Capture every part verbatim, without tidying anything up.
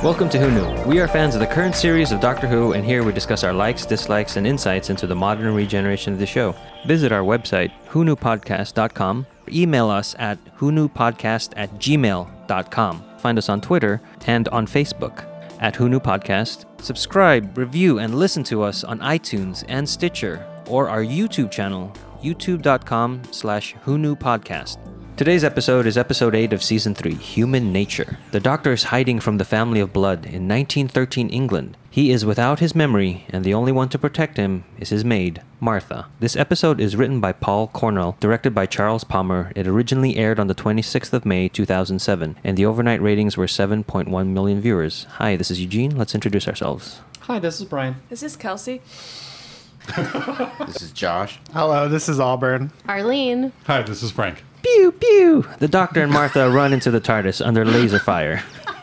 Welcome to Who Knew. We are fans of the current series of Doctor Who, and here we discuss our likes, dislikes, and insights into the modern regeneration of the show. Visit our website, who knew podcast dot com. Email us at who knew podcast at gmail dot com. Find us on Twitter and on Facebook at Who Knew Podcast. Subscribe, review, and listen to us on iTunes and Stitcher, or our YouTube channel, youtube dot com slash who knew podcast. Today's episode is episode eight of season three, Human Nature. The Doctor is hiding from the family of blood in nineteen thirteen England. He is without his memory, and the only one to protect him is his maid, Martha. This episode is written by Paul Cornell, directed by Charles Palmer. It originally aired on the twenty-sixth of May, two thousand seven, and the overnight ratings were seven point one million viewers. Hi, this is Eugene. Let's introduce ourselves. Hi, this is Brian. This is Kelsey. This is Josh. Hello, this is Auburn. Arlene. Hi, this is Frank. Pew, pew! The Doctor and Martha run into the TARDIS under laser fire.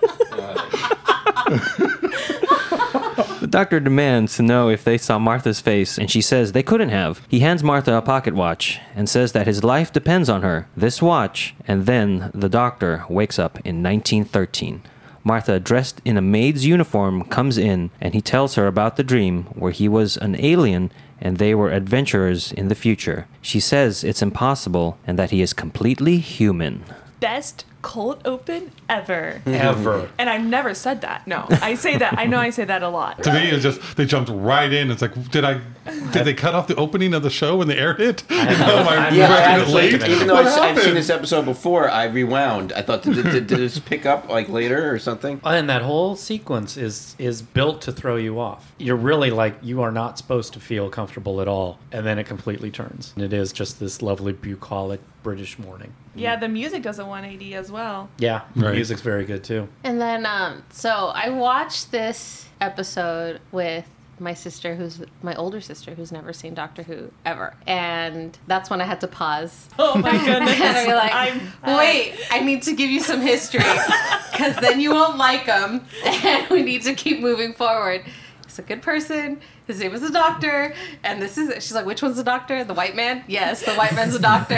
The Doctor demands to know if they saw Martha's face, and she says they couldn't have. He hands Martha a pocket watch and says that his life depends on her, this watch, and then the Doctor wakes up in nineteen thirteen. Martha, dressed in a maid's uniform, comes in, and he tells her about the dream where he was an alien and they were adventurers in the future. She says it's impossible and that he is completely human. Best cold open ever. Ever. And I've never said that. No, I say that. I know I say that a lot. To me, it's just they jumped right in. It's like, did I? Did they cut off the opening of the show when they aired it? I You know, am I Yeah, watching actually, it late? Even though What I've, I've seen happened? this episode before, I rewound. I thought, did, did, did this pick up like later or something? And that whole sequence is is built to throw you off. You're really like, you are not supposed to feel comfortable at all. And then it completely turns. And it is just this lovely, bucolic British morning. Yeah, the music does a one eighty as well. Yeah, the Right. music's very good too. And then, um, so I watched this episode with my sister, who's my older sister, who's never seen Doctor Who ever. And that's when I had to pause. Oh my goodness. And I'd be like, I'm- wait, I need to give you some history, because then you won't like him, and we need to keep moving forward. He's a good person. His name is the Doctor, and this is it. She's like, which one's the Doctor? The white man? Yes, the white man's the Doctor.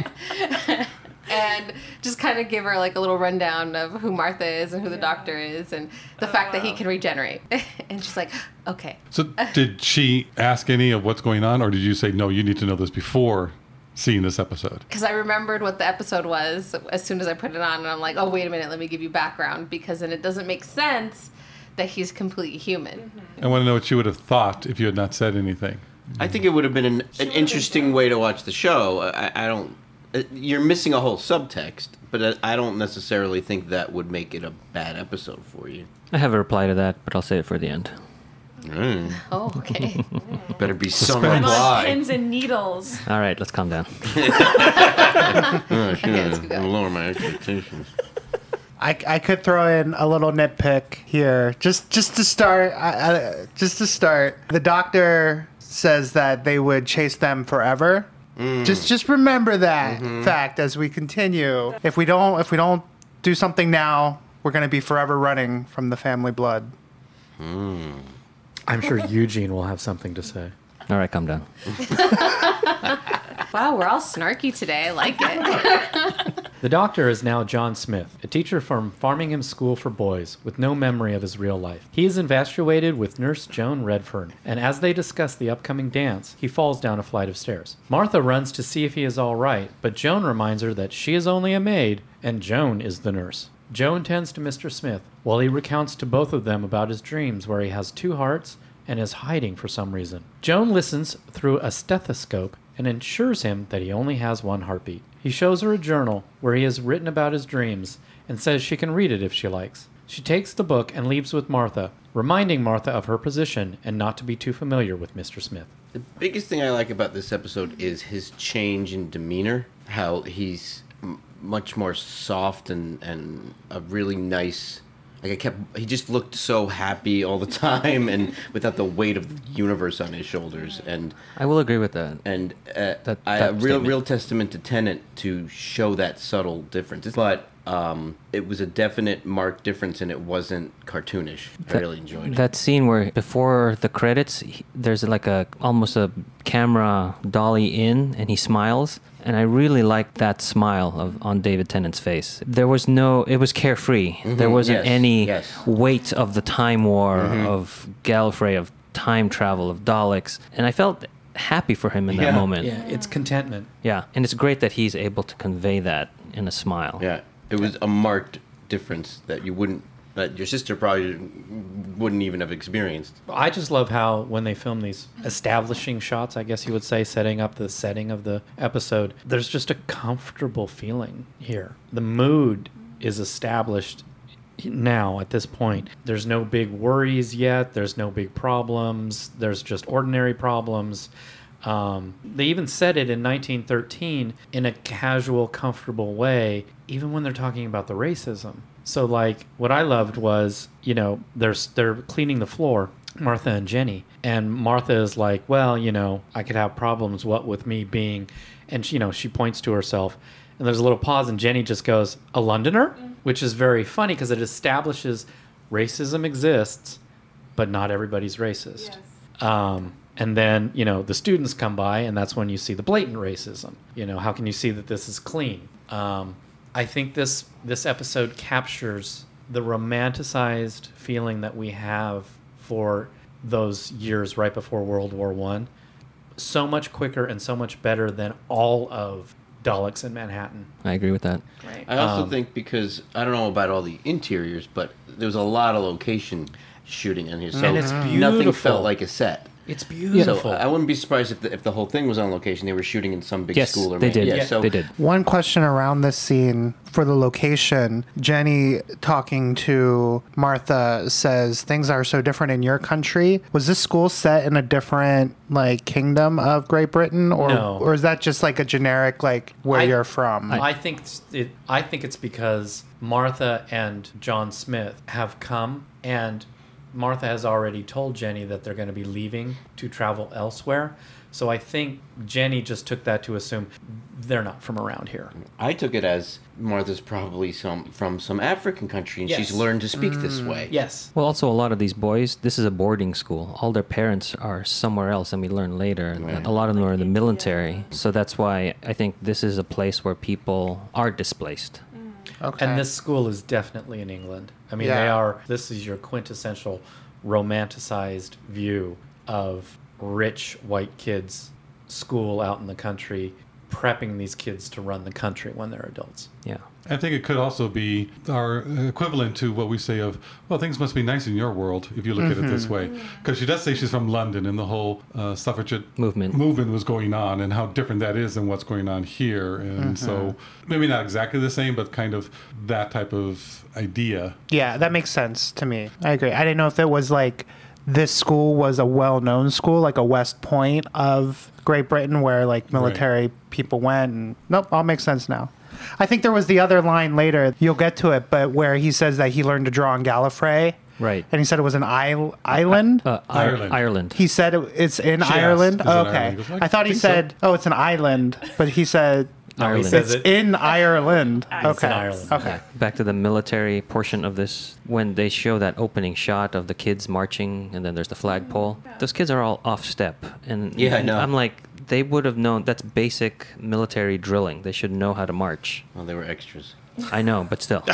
And just kind of give her like a little rundown of who Martha is and who the Doctor is, and the Oh, fact that he wow. can regenerate. And she's like, okay. So, did she ask any of what's going on, or did you say no? You need to know this before seeing this episode. Because I remembered what the episode was as soon as I put it on, and I'm like, oh, wait a minute, let me give you background, because then it doesn't make sense that he's completely human. Mm-hmm. I want to know what you would have thought if you had not said anything. I think it would have been an, an interesting way to watch the show. I, I don't. uh, You're missing a whole subtext, but I I don't necessarily think that would make it a bad episode for you. I have a reply to that, but I'll say it for the end. Mm. Oh, okay. Better be some I'm on reply. pins and needles. All right, let's calm down. Oh, sure. let's go. I'm lower my expectations. I, I could throw in a little nitpick here, just just to start. I, I, just to start, the Doctor says that they would chase them forever. Just just remember that fact as we continue. If we don't if we don't do something now, we're going to be forever running from the family blood. I'm sure Eugene will have something to say. All right, calm down. Wow, we're all snarky today. I like it. The Doctor is now John Smith, a teacher from Farmingham School for Boys, with no memory of his real life. He is infatuated with Nurse Joan Redfern, and as they discuss the upcoming dance, he falls down a flight of stairs. Martha runs to see if he is all right, but Joan reminds her that she is only a maid, and Joan is the nurse. Joan tends to Mister Smith, while he recounts to both of them about his dreams where he has two hearts and is hiding for some reason. Joan listens through a stethoscope and assures him that he only has one heartbeat. He shows her a journal where he has written about his dreams and says she can read it if she likes. She takes the book and leaves with Martha, reminding Martha of her position and not to be too familiar with Mister Smith. The biggest thing I like about this episode is his change in demeanor. How he's m- much more soft and, and a really nice. Like I kept, he just looked so happy all the time, and without the weight of the universe on his shoulders. And I will agree with that. and uh, That- I, that a real statement. real testament to Tennant to show that subtle difference. But um, it was a definite marked difference, and it wasn't cartoonish. I That- really enjoyed it. That scene where before the credits, he- there's like a almost a camera dolly in, and he smiles, And I really liked that smile of on David Tennant's face. There was no, it was carefree. Mm-hmm. There wasn't Yes, any yes. weight of the time war, of Gallifrey, of time travel, of Daleks. And I felt happy for him in that Yeah. moment. Yeah, it's contentment. Yeah, and it's great that he's able to convey that in a smile. Yeah, it was a marked difference that you wouldn't, that your sister probably wouldn't even have experienced. I just love how when they film these establishing shots, I guess you would say, setting up the setting of the episode, there's just a comfortable feeling here. The mood is established now at this point. There's no big worries yet. There's no big problems. There's just ordinary problems. Um, they even said it in nineteen thirteen in a casual, comfortable way, even when they're talking about the racism. So, like, what I loved was, you know, they're, they're cleaning the floor, Martha and Jenny. And Martha is like, well, you know, I could have problems, what with me being... And, you know, she points to herself. And there's a little pause, and Jenny just goes, a Londoner? Which is very funny because it establishes racism exists, but not everybody's racist. Yes. Um, and then, you know, the students come by, and that's when you see the blatant racism. You know, how can you see that this is clean? Um, I think this this episode captures the romanticized feeling that we have for those years right before World War One, so much quicker and so much better than all of Daleks in Manhattan. I agree with that. Right. I also Um, think because, I don't know about all the interiors, but there was a lot of location shooting in here. So And it's nothing beautiful. felt like a set. It's beautiful. So I wouldn't be surprised if the, if the whole thing was on location. They were shooting in some big Yes, school or they ma- did. Yeah, so They did. One question around this scene for the location, Jenny talking to Martha says things are so different in your country. Was this school set in a different like kingdom of Great Britain, or No. or is that just like a generic like where I- you're from? I think it's- it. I think it's because Martha and John Smith have come, and Martha has already told Jenny that they're going to be leaving to travel elsewhere. So I think Jenny just took that to assume they're not from around here. I took it as Martha's probably some from some African country, and Yes. she's learned to speak this way. Yes. Well, also, a lot of these boys, this is a boarding school. All their parents are somewhere else, and we learn later. Right. A lot of them are in the military. So that's why I think this is a place where people are displaced. okay. And this school is definitely in England. I mean, Yeah. they are. This is your quintessential romanticized view of rich white kids' school out in the country, prepping these kids to run the country when they're adults. Yeah. I think it could also be our equivalent to what we say of, well, things must be nice in your world, if you look at it this way. Because she does say she's from London, and the whole uh, suffragette Movement. movement was going on, and how different that is than what's going on here. And so maybe not exactly the same, but kind of that type of idea. Yeah, that makes sense to me. I agree. I didn't know if it was like this school was a well-known school, like a West Point of Great Britain, where like military people went. And nope, all makes sense now. I think there was the other line later. You'll get to it, but where he says that he learned to draw on Gallifrey, Right. and he said it was an isle- island. Uh, Ir- Ireland. Ireland. He said it, it's in She asked, Ireland. "Is it Oh, Ireland?" okay. He goes, "I I thought he think so." said, "Oh, it's an island," but he said No, he Ireland. says it's it. in Ireland. It's Okay. in Ireland. Okay. Back to the military portion of this, when they show that opening shot of the kids marching, and then there's the flagpole. Those kids are all off step, and Yeah, I know. I'm like, they would have known. That's basic military drilling. They should know how to march. Well, they were extras. I know, but still,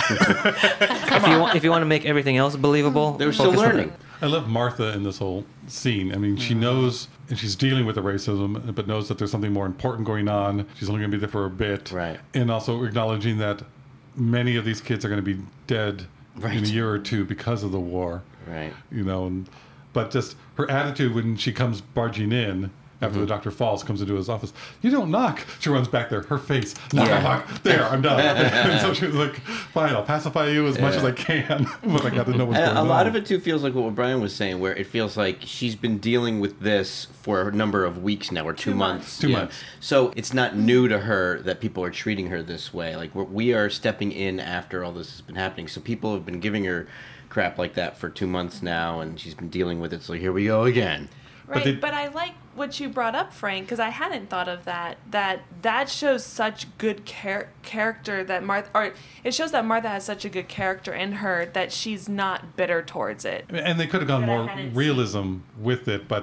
if you want, if you want to make everything else believable, They were still focus on learning. that. I love Martha in this whole scene. I mean, she knows, and she's dealing with the racism, but knows that there's something more important going on. She's only going to be there for a bit. Right. And also acknowledging that many of these kids are going to be dead in a Right. year or two because of the war. Right. You know, and, but just her attitude when she comes barging in after the doctor falls, comes into his office. You don't knock. She runs back there. Her face. Knock, Yeah. knock, knock. There, I'm done. And so she was like, fine, I'll pacify you as much Yeah. as I can. But I got to know what's And going a on. lot of it too feels like what Brian was saying, where it feels like she's been dealing with this for a number of weeks now, or two, Two months. months. Two Yeah. months. So it's not new to her that people are treating her this way. Like we're, we are stepping in after all this has been happening. So people have been giving her crap like that for two months now, and she's been dealing with it. So here we go again. Right, they- but I like what you brought up, Frank, because I hadn't thought of that. That that shows such good char- character that Martha, or it shows that Martha has such a good character in her that she's not bitter towards it. And they could have gone But I more hadn't realism with it, but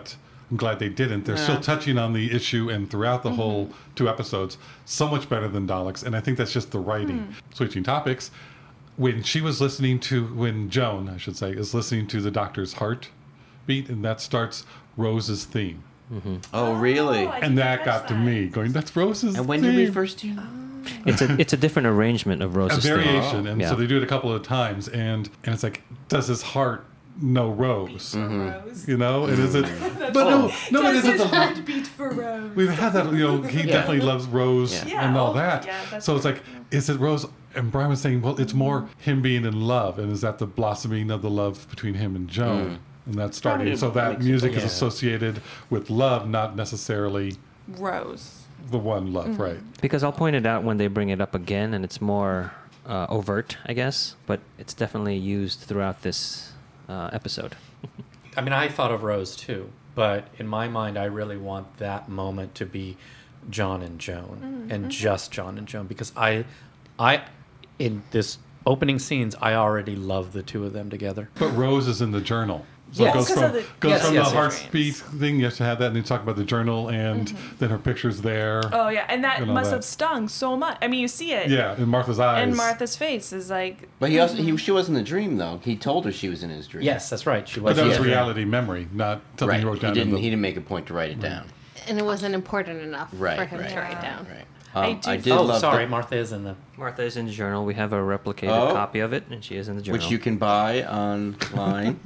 I'm glad they didn't. They're still touching on the issue, and throughout the whole two episodes, so much better than Daleks. And I think that's just the writing. Switching topics, when she was listening to, when Joan, I should say, is listening to the Doctor's heartbeat, and that starts Rose's theme. Oh, really? I And didn't that catch got to that. me, going, that's Rose's And when theme. did we first hear that? It's a it's a different arrangement of A Rose's theme. variation, and Yeah. so they do it a couple of times, and and it's like, does his heart know Rose? Rose. You know, and is it? But no, no, it Does isn't his the. heart beat for Rose? We've had that, you know, he definitely loves Rose Yeah. and Yeah, all oh, that. yeah, that's so it's true. like, is it Rose? And Brian was saying, well, it's more him being in love, and is that the blossoming of the love between him and Joan? And that's starting. Probably So that makes music sense. is associated with love, not necessarily Rose. the one love, right? Because I'll point it out when they bring it up again, and it's more uh, overt, I guess. But it's definitely used throughout this uh, episode. I mean, I thought of Rose too, but in my mind, I really want that moment to be John and Joan, and just John and Joan, because I, I, in this opening scenes, I already love the two of them together. But Rose is in the journal. So Yes. it goes Because from, of the- goes Yes, from yes, the yes. heartbeat thing, you have to have that, and you talk about the journal, and then her picture's there. Oh yeah, and that And all must that. have stung so much. I mean, you see it. Yeah, in Martha's eyes. And Martha's face is like. But he also he she wasn't in the dream though. He told her she was in his dream. Yes, that's right. She But was. that was Yeah. reality memory, not something right. he wrote He down. in didn't. the, He didn't make a point to write it down. And it wasn't important enough Right. for him right. to write down. Right. I Um, do I, did Oh, love sorry, the- Martha is in the. Martha is in the journal. We have a replicated Oh. copy of it, and she is in the journal. which you can buy online.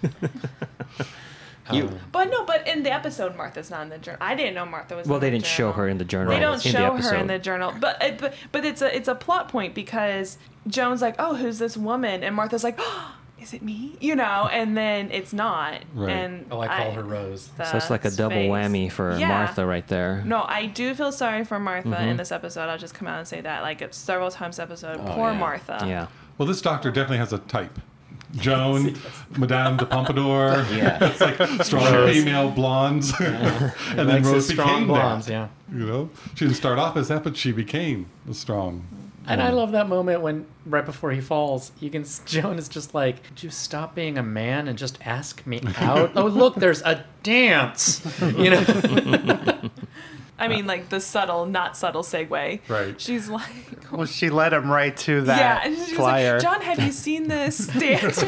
you, um, But no, but in the episode, Martha's not in the journal. I didn't know Martha was. Well, in they the didn't show journal. her in the journal. They in don't the show episode. her in the journal, but it, but but it's a it's a plot point because Joan's like, oh, who's this woman? And Martha's like, oh, is it me? You know, and then it's not. Right. And Oh, I call her Rose. So it's like a the double face. whammy for Yeah. Martha right there. No, I do feel sorry for Martha Mm-hmm. in this episode. I'll just come out and say that, like it's several times episode. Oh, Poor yeah. Martha. Yeah. well, this doctor definitely has a type. Joan, Madame de Pompadour. Yeah. It's like strong Rose. female blondes. and then Likes his Rose strong became blondes, that. yeah. You know, she didn't start off as that, but she became a strong. And I love that moment when, right before he falls, you can. Joan is just like, "Could you stop being a man and just ask me out?" Oh, look, there's a dance. You know. I mean, like the subtle, not subtle segue. Right. She's like, Well, she led him right to that yeah, and she was flyer. like, John, have you seen this dance?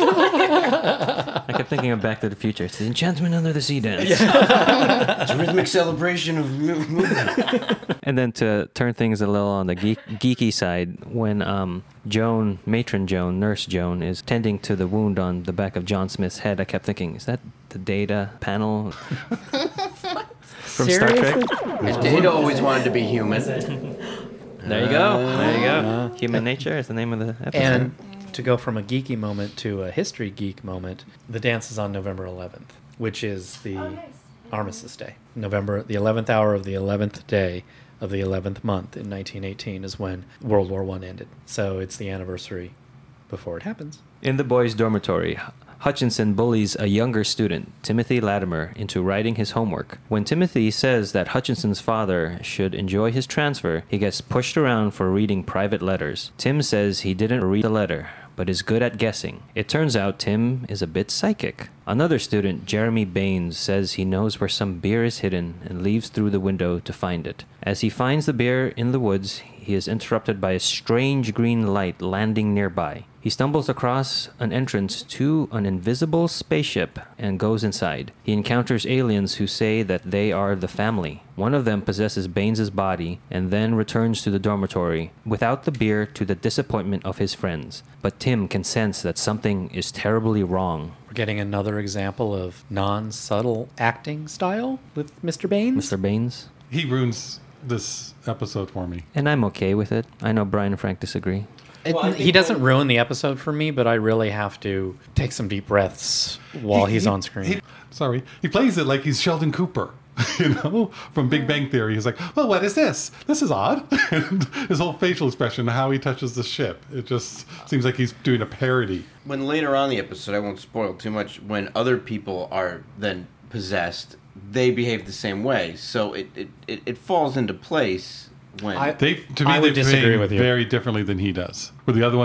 I kept thinking of Back to the Future. It's the Enchantment Under the Sea dance. it's a rhythmic celebration of mu- movement. And then to turn things a little on the geek, geeky side, when um, Joan, matron Joan, nurse Joan, is tending to the wound on the back of John Smith's head, I kept thinking, is that the data panel from Star Trek? Data always wanted to be human. There you go. There you go. Human Nature is the name of the episode. And to go from a geeky moment to a history geek moment, the dance is on November eleventh, which is the Armistice Day. November, the eleventh hour of the eleventh day of the eleventh month in nineteen eighteen is when World War One ended. So it's the anniversary before it happens. In the boys' dormitory, Hutchinson bullies a younger student, Timothy Latimer, into writing his homework. When Timothy says that Hutchinson's father should enjoy his transfer, he gets pushed around for reading private letters. Tim says he didn't read the letter, but is good at guessing. It turns out Tim is a bit psychic. Another student, Jeremy Baines, says he knows where some beer is hidden and leaves through the window to find it. As he finds the beer in the woods, he is interrupted by a strange green light landing nearby. He stumbles across an entrance to an invisible spaceship and goes inside. He encounters aliens who say that they are the family. One of them possesses Baines's body and then returns to the dormitory without the beer, to the disappointment of his friends. But Tim can sense that something is terribly wrong. We're getting another example of non-subtle acting style with Mister Baines. Mister Baines? He ruins this episode for me. And I'm okay with it. I know Brian and Frank disagree. It- he doesn't ruin the episode for me, but I really have to take some deep breaths while He- he's he- on screen. he- sorry, he plays it like he's Sheldon Cooper, you know, from Big Bang Theory. He's like, "Well, what is this? This is odd." And his whole facial expression, how he touches the ship, it just seems like he's doing a parody. When later on in the episode, I won't spoil too much, when other people are then possessed, they behave the same way. So it, it, it, it falls into place when... I- They, to me, I they would disagree behave with you. very differently than he does. Where the other ones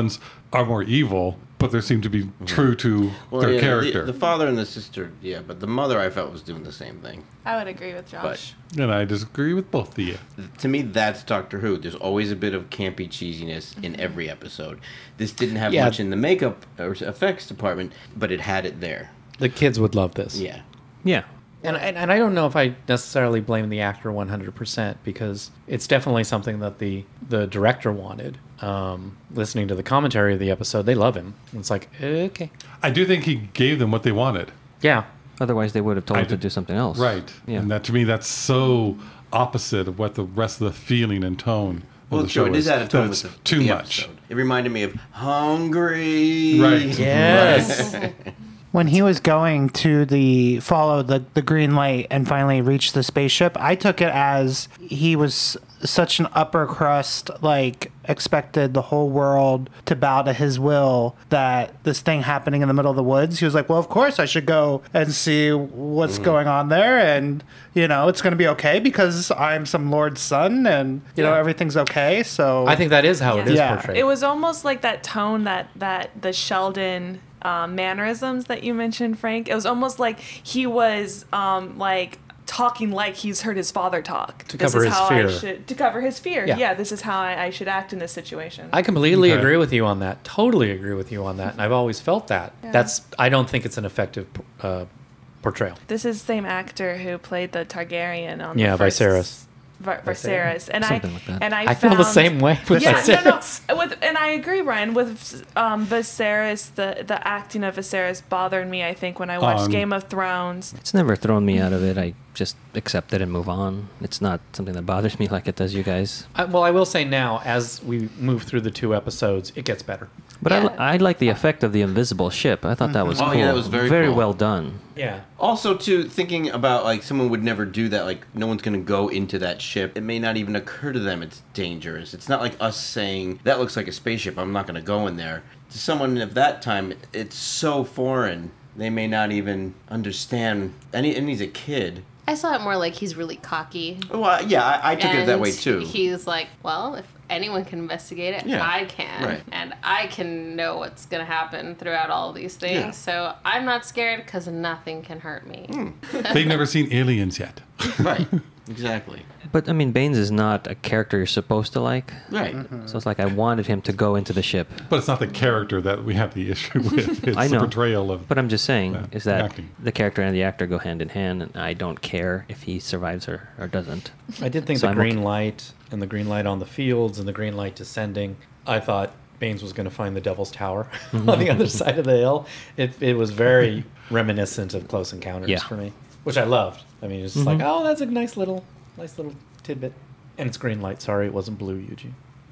are more evil, but they seem to be true to Well, their yeah, character. The, the father and the sister, yeah, but the mother I felt was doing the same thing. I would agree with Josh. and I disagree with both of you. To me, that's Doctor Who. There's always a bit of campy cheesiness in every episode. This didn't have Yeah. much in the makeup or effects department, but it had it there. The kids would love this. Yeah. Yeah. And, and and I don't know if I necessarily blame the actor one hundred percent because it's definitely something that the the director wanted. Um, listening to the commentary of the episode, they love him. It's like, okay. I do think he gave them what they wanted. Yeah. Otherwise, they would have told I him to did- do something else. Right. Yeah. And that to me, that's so opposite of what the rest of the feeling and tone Well, of the sure, show it is out of That tone it's with the, too the much. episode. It reminded me of Hungry. Right. Yes. When he was going to the follow the, the green light and finally reach the spaceship, I took it as he was such an upper crust, like expected the whole world to bow to his will, that this thing happening in the middle of the woods, he was like, well, of course I should go and see what's going on there, and you know it's going to be okay because I'm some lord's son, and you know Yeah. everything's okay. So I think that is how it is Yeah. portrayed. It was almost like that tone that that the Sheldon um, mannerisms that you mentioned, Frank. It was almost like he was um, like talking like he's heard his father talk. To this cover is his how fear. I should to cover his fear. Yeah. Yeah, this is how I, I should act in this situation. I completely Okay. agree with you on that. Totally agree with you on that. And I've always felt that. Yeah. That's. I don't think it's an effective uh, portrayal. This is the same actor who played the Targaryen on Yeah, the first, Viserys. Vi- Viserys, and Something I like that. and I I feel the found- same way with yeah, Viserys. no, no. With, and I agree, Ryan. With um, Viserys, the the acting of Viserys bothered me. I think when I watched Um, Game of Thrones. It's never thrown me out of it. I just accept it and move on. It's not something that bothers me like it does you guys. I, well, I will say now, as we move through the two episodes, it gets better. But Yeah. I, I like the effect of the invisible ship. I thought that was Oh, cool. yeah, that was very cool. well done. Yeah. Also, too, thinking about like someone would never do that. Like no one's gonna go into that ship. It may not even occur to them it's dangerous. It's not like us saying that looks like a spaceship. I'm not gonna go in there. To someone of that time, it's so foreign. They may not even understand. And, he, and he's a kid. I saw it more like he's really cocky. Well, yeah, I, I took it that And way too. He's like, well, if anyone can investigate it, Yeah, I can. right. And I can know what's going to happen throughout all of these things. Yeah. So I'm not scared because nothing can hurt me. Hmm. They've never seen aliens yet. Right. Exactly. But I mean, Baines is not a character you're supposed to like. Right. So it's like I wanted him to go into the ship. But it's not the character that we have the issue with. It's I know. the portrayal of. But I'm just saying Yeah, is that acting. the character and the actor go hand in hand, and I don't care if he survives or, or doesn't. I did think So the I'm green okay. light and the green light on the fields and the green light descending. I thought Baines was going to find the Devil's Tower on the other side of the hill. It it was very reminiscent of Close Encounters Yeah. for me, which I loved. I mean, it's just like, oh, that's a nice little, nice little tidbit. And it's green light. Sorry, it wasn't blue, Eugene.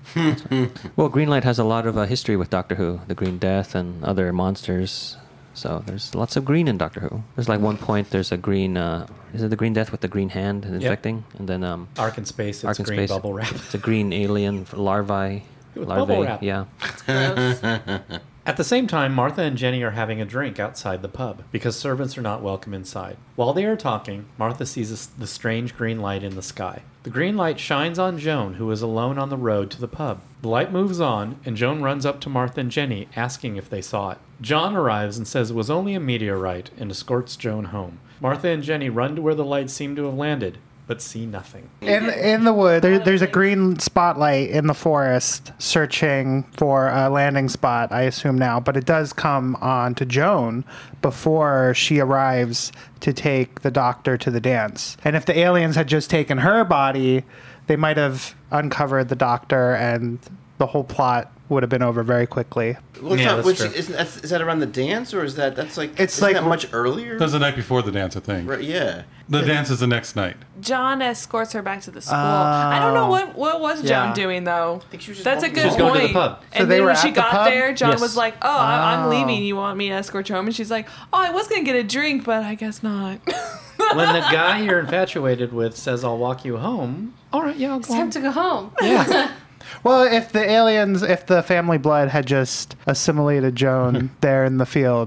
Well, Greenlight has a lot of uh, history with Doctor Who, the Green Death and other monsters. So there's lots of green in Doctor Who. There's like one point there's a green. Uh, is it the Green Death with the green hand and infecting? And then um, Ark in space. It's Ark in green Space. bubble wrap. It's a green alien f- larvae. With larvae. bubble wrap. Yeah. Gross. At the same time, Martha and Jenny are having a drink outside the pub because servants are not welcome inside. While they are talking, Martha sees a s- the strange green light in the sky. The green light shines on Joan, who is alone on the road to the pub. The light moves on, and Joan runs up to Martha and Jenny, asking if they saw it. John arrives and says it was only a meteorite and escorts Joan home. Martha and Jenny run to where the light seemed to have landed, but see nothing. In in the wood, there, there's a green spotlight in the forest searching for a landing spot, I assume now, but it does come on to Joan before she arrives to take the doctor to the dance. And if the aliens had just taken her body, they might have uncovered the doctor and the whole plot would have been over very quickly. Well, it's Yeah, not, that's which, true. isn't that, is that around the dance, or is that that's like It's isn't like- that much earlier? That's the night before the dance, I think. Right, yeah. The dance is the next night. John escorts her back to the school. I don't know what what was Joan Yeah. doing though. think she was just That's a walking good She was going point. to the pub. So And they then were when she at the got pub? there, John Yes. was like, "Oh, I- I'm Oh. leaving. You want me to escort you home?" And she's like, "Oh, I was gonna get a drink, but I guess not." When the guy you're infatuated with says, I'll walk you home, all right, yeah, I'll It's go time home. to go home. Yeah. Well, if the aliens, if the family blood had just assimilated Joan there in the field,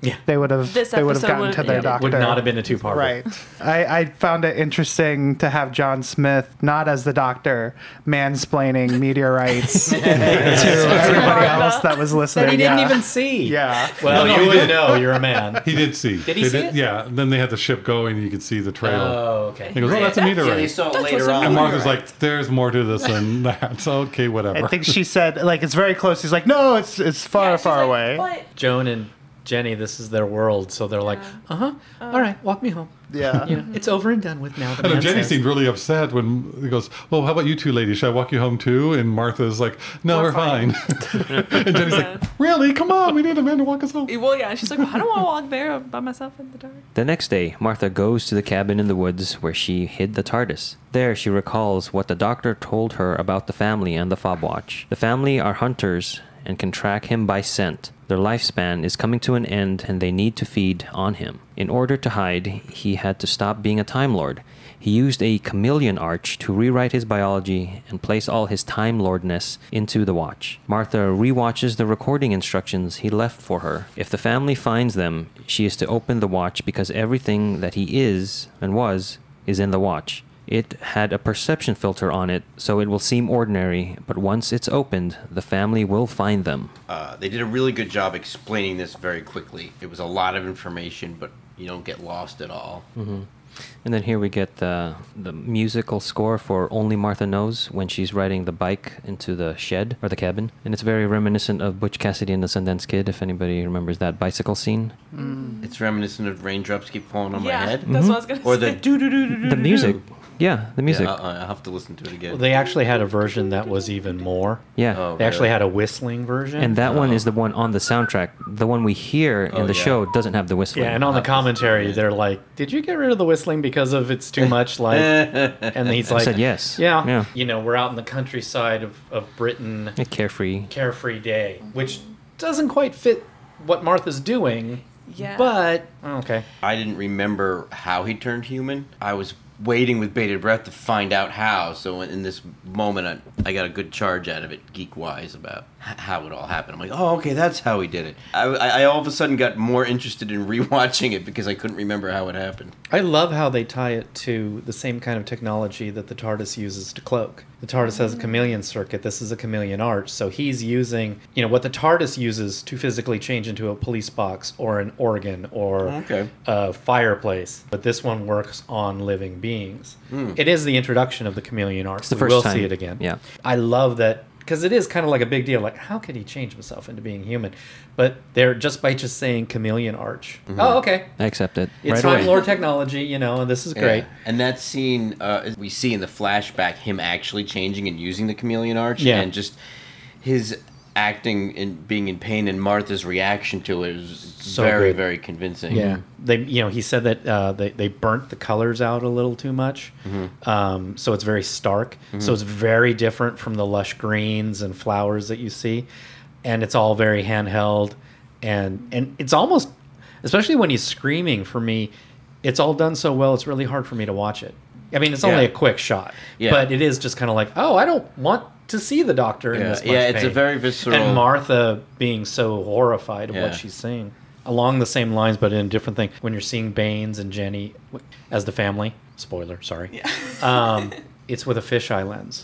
Yeah. they would have This they would have episode gotten would- to their yeah, doctor. Would not have been a two-parter. Right. I, I found it interesting to have John Smith not as the doctor mansplaining meteorites to everybody else that was listening. That he didn't yeah. even see. Yeah. Well, No, no, you he would did. know. You're a man. He did see. Did he They see it? Yeah. And then they had the ship going, and you could see the trail. Oh, okay. He goes, "Oh, that's a Yeah, they meteorite." saw it That was later a on. And meteorite. Martha's like, "There's more to this than that." So okay, whatever. I think she said, like, it's very close. He's like, no, it's it's far, Yeah, she's far like, away. "What?" Joan and Jenny, this is their world, so they're like, uh huh. All right, walk me home. Yeah. You know, it's over and done with now. The I know man Jenny says. seemed really upset when he goes, "Well, how about you two ladies? Should I walk you home too?" And Martha's like, "No, we're, We're fine." fine. And Jenny's Yeah. like, "Really? Come on, we need a man to walk us home." Well, yeah, she's like, I don't want to walk there by myself in the dark. The next day, Martha goes to the cabin in the woods where she hid the TARDIS. There, she recalls what the doctor told her about the family and the fob watch. The family are hunters and can track him by scent. Their lifespan is coming to an end and they need to feed on him. In order to hide, he had to stop being a Time Lord. He used a chameleon arch to rewrite his biology and place all his Time Lordness into the watch. Martha rewatches the recording instructions he left for her. If the family finds them, she is to open the watch because everything that he is and was is in the watch. It had a perception filter on it, so it will seem ordinary, but once it's opened, the family will find them. Uh, they did a really good job explaining this very quickly. It was a lot of information, but you don't get lost at all. Mm-hmm. And then here we get the the musical score for Only Martha Knows when she's riding the bike into the shed or the cabin. And it's very reminiscent of Butch Cassidy and the Sundance Kid, if anybody remembers that bicycle scene. It's reminiscent of Raindrops Keep Falling on yeah, My Head. that's what I was going to say. Or the doo doo doo doo doo. The music. Yeah, the music. Yeah, I'll, I'll have to listen to it again. Well, they actually had a version that was even more. Yeah. Oh, They actually really? had a whistling version. And that one Oh. is the one on the soundtrack. The one we hear in Oh, the yeah. show doesn't have the whistling. yeah, and on the I'll have to listen to commentary, it. they're like, "Did you get rid of the whistling because of it's too much?" Like, and he's I like, said yes. Yeah, Yeah. You know, we're out in the countryside of, of Britain, A carefree. carefree day, which doesn't quite fit what Martha's doing. Yeah. But okay, I didn't remember how he turned human. I was waiting with bated breath to find out how. So in this moment, I, I got a good charge out of it, geek-wise, about h- how it all happened. I'm like, oh, okay, that's how he did it. I, I, I all of a sudden got more interested in rewatching it because I couldn't remember how it happened. I love how they tie it to the same kind of technology that the TARDIS uses to cloak. The TARDIS has a chameleon circuit. This is a chameleon arch. So he's using, you know, what the TARDIS uses to physically change into a police box or an organ or Okay. a fireplace. But this one works on living beings. Hmm. It is the introduction of the chameleon arch. It's the We first will time. see it again. Yeah. I love that because it is kind of like a big deal. Like, how could he change himself into being human? But they're just by just saying chameleon arch. Oh, okay. I accept it. It's right Time away. Lord technology, you know, and this is great. Yeah. And that scene, uh, we see in the flashback him actually changing and using the chameleon arch. Yeah. And just his acting and being in pain and Martha's reaction to it was So very, good. very convincing. Yeah, they you know he said that uh, they they burnt the colors out a little too much, um, so it's very stark. So it's very different from the lush greens and flowers that you see, and it's all very handheld, and and it's almost, especially when he's screaming. For me, it's all done so well. It's really hard for me to watch it. I mean, it's only Yeah. a quick shot, Yeah. but it is just kind of like, oh, I don't want to see the doctor in Yeah, this much yeah, it's a pain. very visceral. And Martha being so horrified of Yeah. what she's seeing. Along the same lines, but in a different thing. When you're seeing Baines and Jenny w- as the family, spoiler, sorry, Yeah. um, it's with a fisheye lens.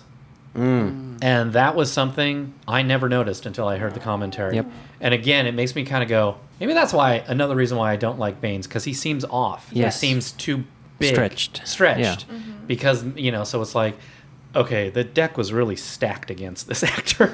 Mm. And that was something I never noticed until I heard the commentary. Yep. And again, it makes me kind of go, maybe that's why, another reason why I don't like Baines, because he seems off. Yes. He seems too big. Stretched. Stretched. Yeah. Because, you know, so it's like, okay, the deck was really stacked against this actor.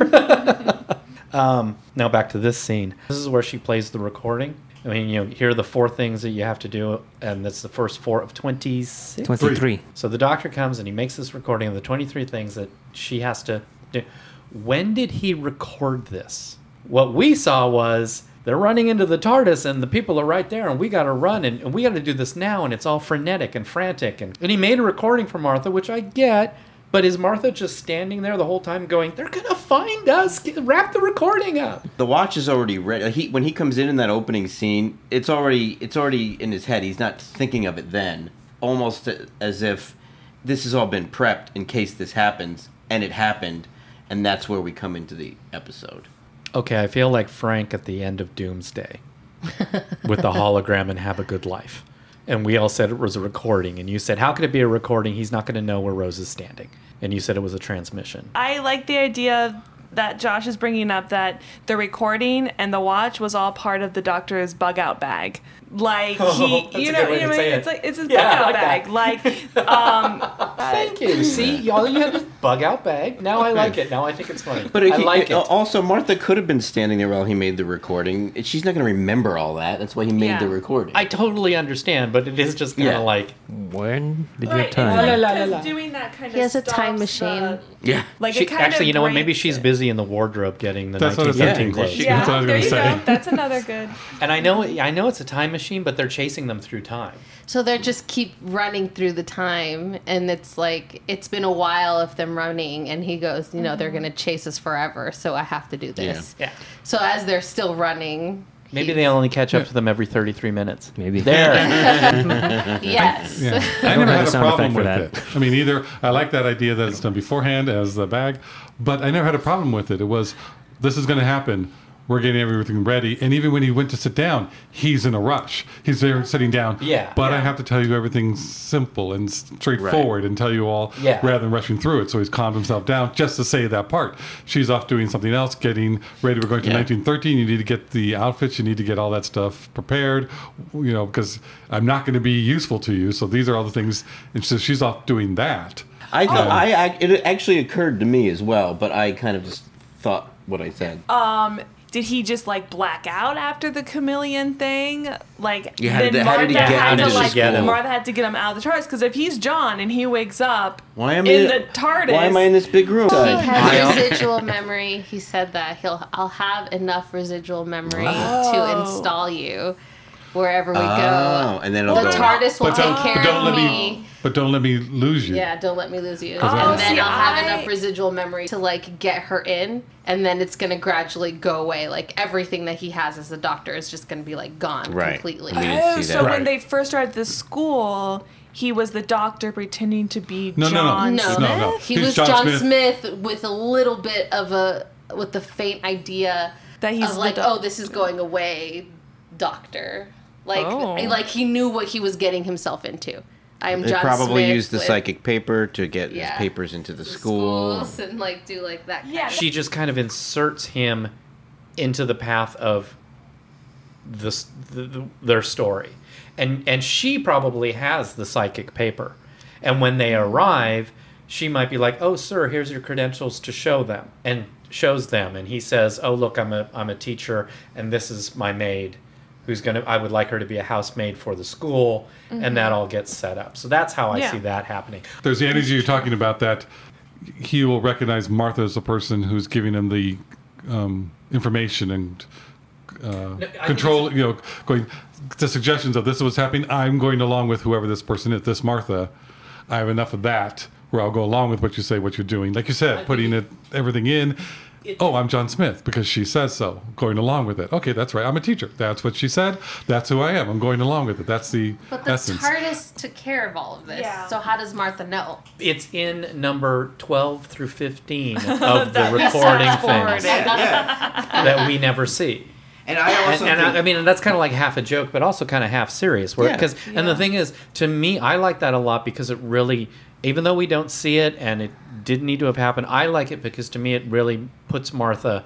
um, now back to this scene. This is where she plays the recording. I mean, you know, here are the four things that you have to do, and that's the first four of twenty-six. twenty-three. So the doctor comes and he makes this recording of the twenty-three things that she has to do. When did he record this? What we saw was they're running into the TARDIS and the people are right there and we got to run and, and we got to do this now and it's all frenetic and frantic. And, and he made a recording for Martha, which I get, but is Martha just standing there the whole time going, they're going to find us, Get, wrap the recording up. The watch is already ready. He when he comes in in that opening scene, it's already it's already in his head. He's not thinking of it then. Almost as if this has all been prepped in case this happens, and it happened, and that's where we come into the episode. Okay, I feel like Frank at the end of Doomsday. with the hologram and have a good life. And we all said it was a recording. And you said, how could it be a recording? He's not going to know where Rose is standing. And you said it was a transmission. I like the idea that Josh is bringing up, that the recording and the watch was all part of the doctor's bug out bag. Like he, that's you a know, good way you to know, say it's it. like it's his Yeah, I bug out like bag. that. Like, um, Thank you. See, all you had was bug out bag. Now I like it. Now I think it's funny. But I he- like it. also, Martha could have been standing there while he made the recording. She's not going to remember all that. That's why he made Yeah. the recording. I totally understand, but it is just kind of Yeah. like, When did you right, have it's time? like, La, la, la, 'cause la. doing that kind He of has a time stops machine. the- yeah. like she, it kind actually, of you know what? Maybe breaks she's it. busy in the wardrobe getting the That's what I was nineteen thinking. clothes. She- Yeah, That's what I was there gonna you say. go. That's another good. And I know, I know it's a time machine, but they're chasing them through time. So they're just keep running through the time, and it's like it's been a while of them running, and he goes, you know, they're gonna chase us forever, so I have to do this. Yeah. So as they're still running, Maybe he- they only catch up to them every thirty-three minutes. Maybe. There. yes. Yeah. I never never had had a a sound problem with effect for it. I mean, either I like that idea that it's done beforehand as the bag, but I never had a problem with it. It was, this is going to happen. We're getting everything ready. And even when he went to sit down, he's in a rush. He's there sitting down. Yeah. But I Yeah. have to tell you everything's simple and straightforward and tell you all Yeah. rather than rushing through it. So he's calmed himself down just to say that part. She's off doing something else, getting ready. We're going to Yeah. nineteen thirteen. You need to get the outfits. You need to get all that stuff prepared, you know, because I'm not going to be useful to you. So these are all the things. And so she's off doing that. I thought Oh. I, I it actually occurred to me as well, but I kind of just thought what I said. Um, did he just like black out after the chameleon thing? Like Yeah, how did- then how Martha did he get had into to the like school? Martha had to get him out of the TARDIS, because if he's John and he wakes up Why am I in the TARDIS, Why am I in this big room? He I has know. residual memory. He said that he'll. I'll have enough residual memory to install you wherever we Oh, go. and then it'll The go. TARDIS will But take don't, care but don't of let me. me. But don't let me lose you. Yeah, don't let me lose you. Oh, and then see, I'll have I- enough residual memory to like get her in, and then it's gonna gradually go away. Like everything that he has as a doctor is just gonna be like gone Right. completely. I mean, Oh, see so that. when Right. they first started the school, he was the doctor pretending to be No, no, no. John No, No, no. he He's was John John, Smith. Smith. with a little bit of a with the faint idea That he's of the like, doc- oh, this is going away, doctor. Like, Oh. like he knew what he was getting himself into. I am They John probably Smith used the with psychic paper to get Yeah. his papers into the the school. schools and like do like that. Yeah, She just kind of inserts him into the path of this, the, the, their story. And, and she probably has the psychic paper. And when they arrive, she might be like, oh, sir, here's your credentials to show them. And shows them. And he says, oh, look, I'm a, I'm a teacher, and this is my maid, who's going to, I would like her to be a housemaid for the school. And that all gets set up. So that's how I Yeah. see that happening. There's the energy you're talking about that he will recognize Martha as the person who's giving him the um, information and uh, think control, you know, going the suggestions of this is what's happening. I'm going along with whoever this person is, this Martha. I have enough of that where I'll go along with what you say, what you're doing. Like you said, putting it everything in. Oh, I'm John Smith because she says so. Going along with it. Okay, that's right. I'm a teacher. That's what she said. That's who I am. I'm going along with it. That's the But the essence. TARDIS took care of all of this. Yeah. So how does Martha know? It's in number twelve through fifteen of the That we recording fast-forwarded. things that we never see. And I And, also and think, I, I mean, that's kind of like half a joke, but also kind of half serious. Where, Yeah. 'cause- And the thing is, to me, I like that a lot because it really, even though we don't see it and it didn't need to have happened, I like it because to me it really puts Martha,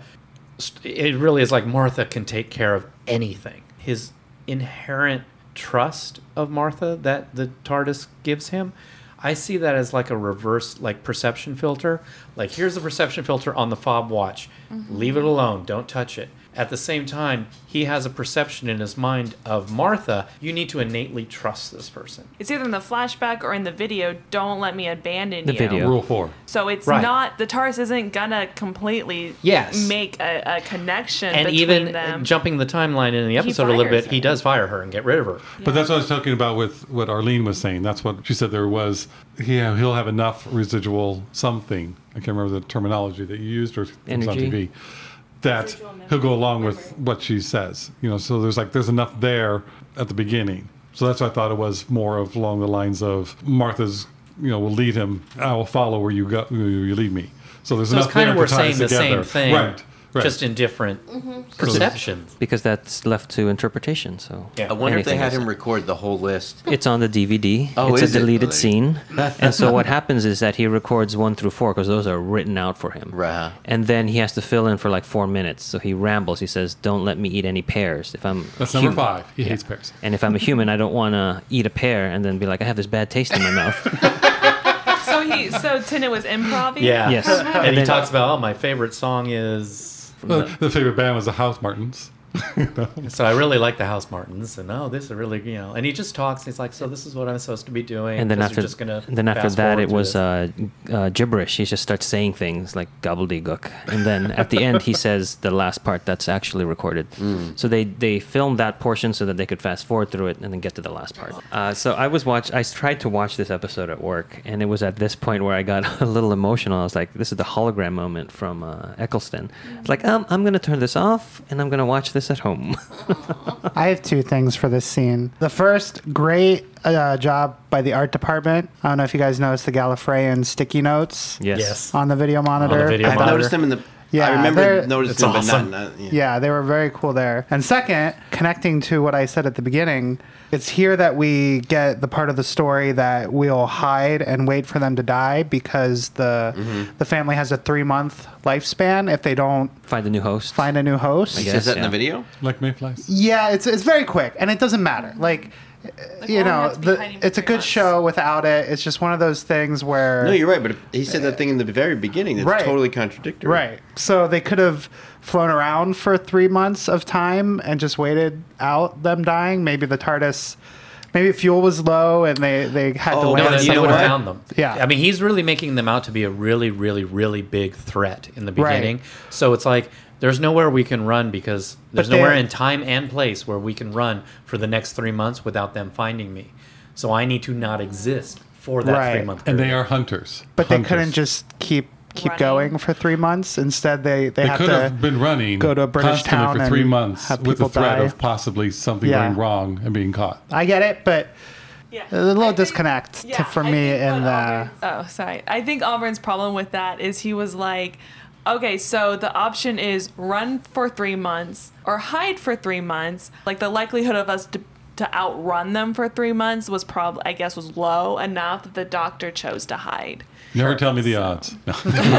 it really is like Martha can take care of anything. His inherent trust of Martha that the TARDIS gives him, I see that as like a reverse like perception filter. Like here's the perception filter on the fob watch. Leave it alone. Don't touch it. At the same time, he has a perception in his mind of Martha. You need to innately trust this person. It's either in the flashback or in the video. Don't let me abandon The you. video. Rule four. So it's Right. not the TARDIS isn't gonna completely Yes. make a, a connection And between even them. jumping the timeline in the episode a little fires bit, he her. does fire her and get rid of her. But that's what I was talking about with what Arlene was saying. That's what she said there was. He, he'll have enough residual something. I can't remember the terminology that you used or it was on Energy. T V. That Residual memory. he'll go along with what she says. You know, so there's like there's enough there at the beginning. So that's what I thought it was more of along the lines of Martha's. You know, will lead him. I will follow where you go. Where you lead me. So there's So it's enough kind there of to we're tie saying us the together. same thing. Right. Right. just in different perceptions. because that's left to interpretation. So Yeah. I wonder if they anything had is- him record the whole list. It's on the D V D. Oh, it's is a it? deleted Oh, they- scene. And so what happens is that he records one through four because those are written out for him. Right. And then he has to fill in for like four minutes. So he rambles. He says, "Don't let me eat any pears. If I'm That's number human- five. He hates pears. And if I'm a human, I don't want to eat a pear and then be like, I have this bad taste in my mouth." So he, so Tennant was improv. Yeah. Yes. And, And he then- talks about, oh, my favorite song is. Well, the favorite band was the House Martins. So I really like the House Martins, and oh, this is really, you know. And he just talks. He's like, so this is what I'm supposed to be doing. And then 'cause after, you're just gonna and then after fast that, forward it through was this. uh, uh, gibberish. He just starts saying things like gobbledygook, and then at the end, he says the last part that's actually recorded. So they they filmed that portion so that they could fast forward through it and then get to the last part. Uh, so I was watch. I tried to watch this episode at work, and it was at this point where I got a little emotional. I was like, "This is the hologram moment from uh, Eccleston." It's like, um, I'm gonna turn this off, and I'm gonna watch this at home. I have two things for this scene. The first, great uh, job by the art department. I don't know if you guys noticed the Gallifreyan sticky notes Yes. Yes. on the video monitor. video I've monitor. noticed them in the. Yeah, I remember they're- noticing It's them, awesome. but not. not yeah. Yeah, they were very cool there. And second, connecting to what I said at the beginning, it's here that we get the part of the story that we'll hide and wait for them to die because the the family has a three month lifespan if they don't Find a new host. find a new host. He guess, says that in yeah. the video. Like mayflies. Yeah, it's it's very quick and it doesn't matter. Like, Like, you all we know, have to be the, hiding for it's a three good months. show without it. It's just one of those things where No, you're right, but if he said that thing in the very beginning. That's Right. totally contradictory. Right. So they could have flown around for three months of time and just waited out them dying. Maybe the TARDIS, maybe fuel was low and they, they had to Oh, wait. No, Yeah, they you know would have what? found them. Yeah. I mean, he's really making them out to be a really, really, really big threat in the Right. beginning. So it's like there's nowhere we can run because there's But they- nowhere in time and place where we can run for the next three months without them finding me. So I need to not exist for that Right. three month And period. they are hunters. But they Hunters. couldn't just keep keep Running. going for three months. Instead, they, they, They have could to have been running go to a British constantly town for three and months have with the people threat die. of possibly something Yeah. going wrong and being caught. I get it, but Yeah. a little I think- disconnect to, yeah, for I me think in what the. Auburn- oh, sorry. I think Auburn's problem with that is he was like, okay, so the option is run for three months or hide for three months. Like the likelihood of us to, to outrun them for three months was probably, I guess, was low enough that the doctor chose to hide. Never tell me the odds. No.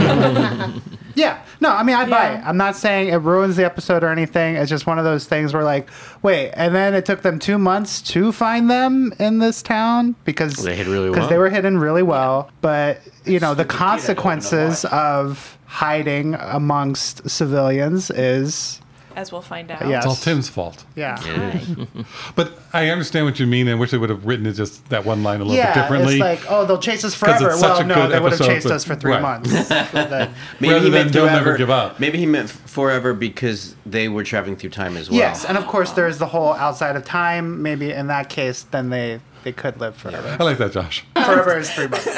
Yeah. No, I mean, I buy Yeah. it. I'm not saying it ruins the episode or anything. It's just one of those things where, like, wait, and then it took them two months to find them in this town because They hid really because well. they were hidden really well. But, you know, the Stupid kid, I don't know consequences why. of hiding amongst civilians is, As we'll find out. Yeah. It's all Tim's fault. yeah. But I understand what you mean and wish they would have written it just that one line a little Yeah, bit differently. it's like, oh, they'll chase us 'Cause it's forever. such Well, a no, good they would have episode, chased but- us for three right. months. But- Maybe Rather he than meant they'll forever. never give up. Maybe he meant forever because they were traveling through time as well. yes, and of course, there's the whole outside of time. Maybe in that case, then they, they could live forever. I like that, Josh. Forever is three months.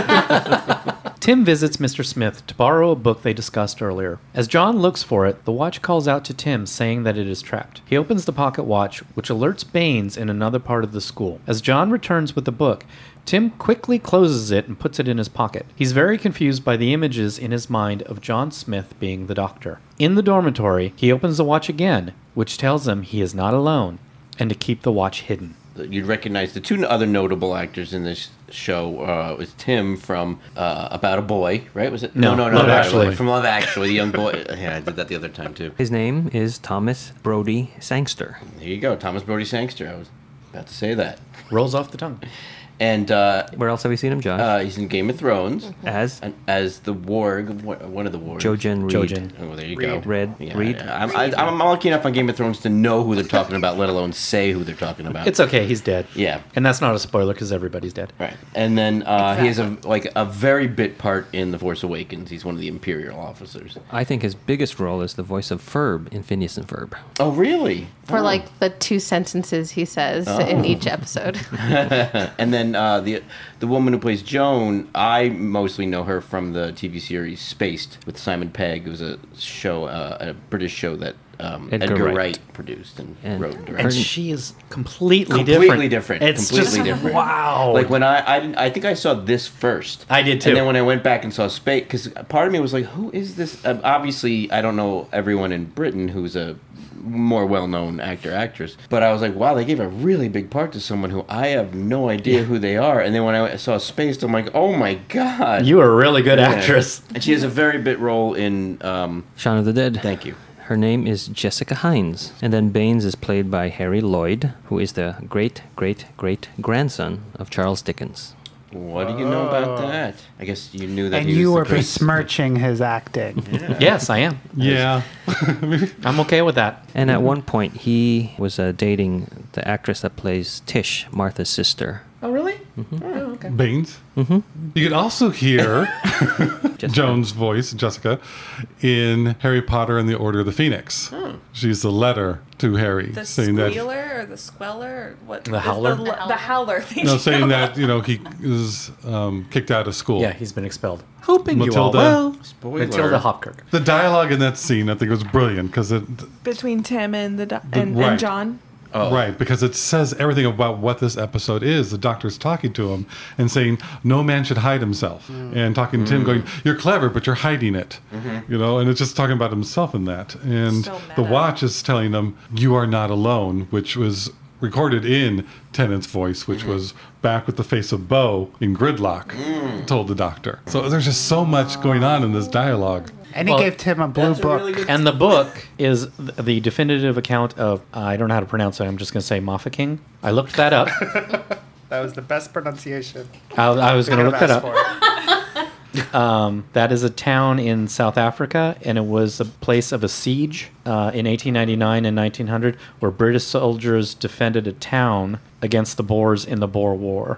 Tim visits Mister Smith to borrow a book they discussed earlier. As John looks for it, the watch calls out to Tim, saying that it is trapped. He opens the pocket watch, which alerts Baines in another part of the school. As John returns with the book, Tim quickly closes it and puts it in his pocket. He's very confused by the images in his mind of John Smith being the doctor. In the dormitory, he opens the watch again, which tells him he is not alone and to keep the watch hidden. You'd recognize the two other notable actors in this show uh, was Tim from uh, About a Boy, right? Was it? No, no, no, Love no, Actually. From Love Actually, the young boy. Yeah, I did that the other time too. His name is Thomas Brody Sangster. There you go, Thomas Brody Sangster. I was about to say that. Rolls off the tongue. And uh, Where else have we seen him, Josh? uh, he's in Game of Thrones As and as the warg, one of the wargs. Jojen Reed. Jojen. Oh, there you Reed. go. Red Yeah, Reed. yeah. I'm, I, I'm lucky enough on Game of Thrones to know who they're talking about, let alone say who they're talking about. It's okay, he's dead. Yeah. And that's not a spoiler because everybody's dead. Right, and then uh, he has a like a very bit part in The Force Awakens. He's one of the Imperial officers. I think his biggest role is the voice of Ferb in Phineas and Ferb. Oh, really? For Oh. like the two sentences he says in each episode. And then uh, the the woman who plays Joan, I mostly know her from the T V series Spaced with Simon Pegg. It was a show, uh, a British show that um, Edgar Edgar, Wright. Wright. produced and, And- wrote and directed. And she is completely, Completely different. different. It's Completely just different. wow. Like when I, I, didn't- I think I saw this first. I did too. And then when I went back and saw Space, because part of me was like, who is this? Um, obviously, I don't know everyone in Britain who's a more well-known actor, actress. But I was like, wow, they gave a really big part to someone who I have no idea who they are. And then when I saw Space, I'm like, oh my God. you are a really good Yeah. actress. And she has a very big role in, um, Shaun of the Dead. thank you. Her name is Jessica Hines. And then Baines is played by Harry Lloyd, who is the great, great, great grandson of Charles Dickens. What do you know about that? I guess you knew that And he you was were the prince. besmirching his acting. Yes, I am. Yeah. I'm okay with that. And at one point, he was uh, dating the actress that plays Tish, Martha's sister. Oh, really? Mm-hmm. Oh, okay. Baines. Mm-hmm. You can also hear Jessica. Joan's voice, Jessica, in Harry Potter and the Order of the Phoenix. She's the letter to Harry, The saying that squealer or the squeller or what? The is howler? The, the howler. Thank no, you. saying that you know he is um, kicked out of school. Yeah, he's been expelled. Hoping Matilda- you all well. Spoiler. Matilda Hopkirk. The dialogue in that scene, I think, was brilliant because it Between Tim and the, do- The- and, right. and John. Oh. Right, because it says everything about what this episode is. The doctor's talking to him and saying, no man should hide himself. And talking to him going, you're clever, but you're hiding it. You know, and it's just talking about himself in that. And So the meta. watch is telling him, you are not alone, which was recorded in Tennant's voice, which was back with the face of Bo in Gridlock, told the doctor. So there's just so much going on in this dialogue. And he Well, gave Tim a blue That's a book. really good- And the book is th- the definitive account of, uh, I don't know how to pronounce it, I'm just going to say Mafeking. I looked that up. That was the best pronunciation. I, I was going to Could look have that asked up. for. Um, that is a town in South Africa, and it was a place of a siege uh, in eighteen ninety-nine and nineteen hundred, where British soldiers defended a town against the Boers in the Boer War.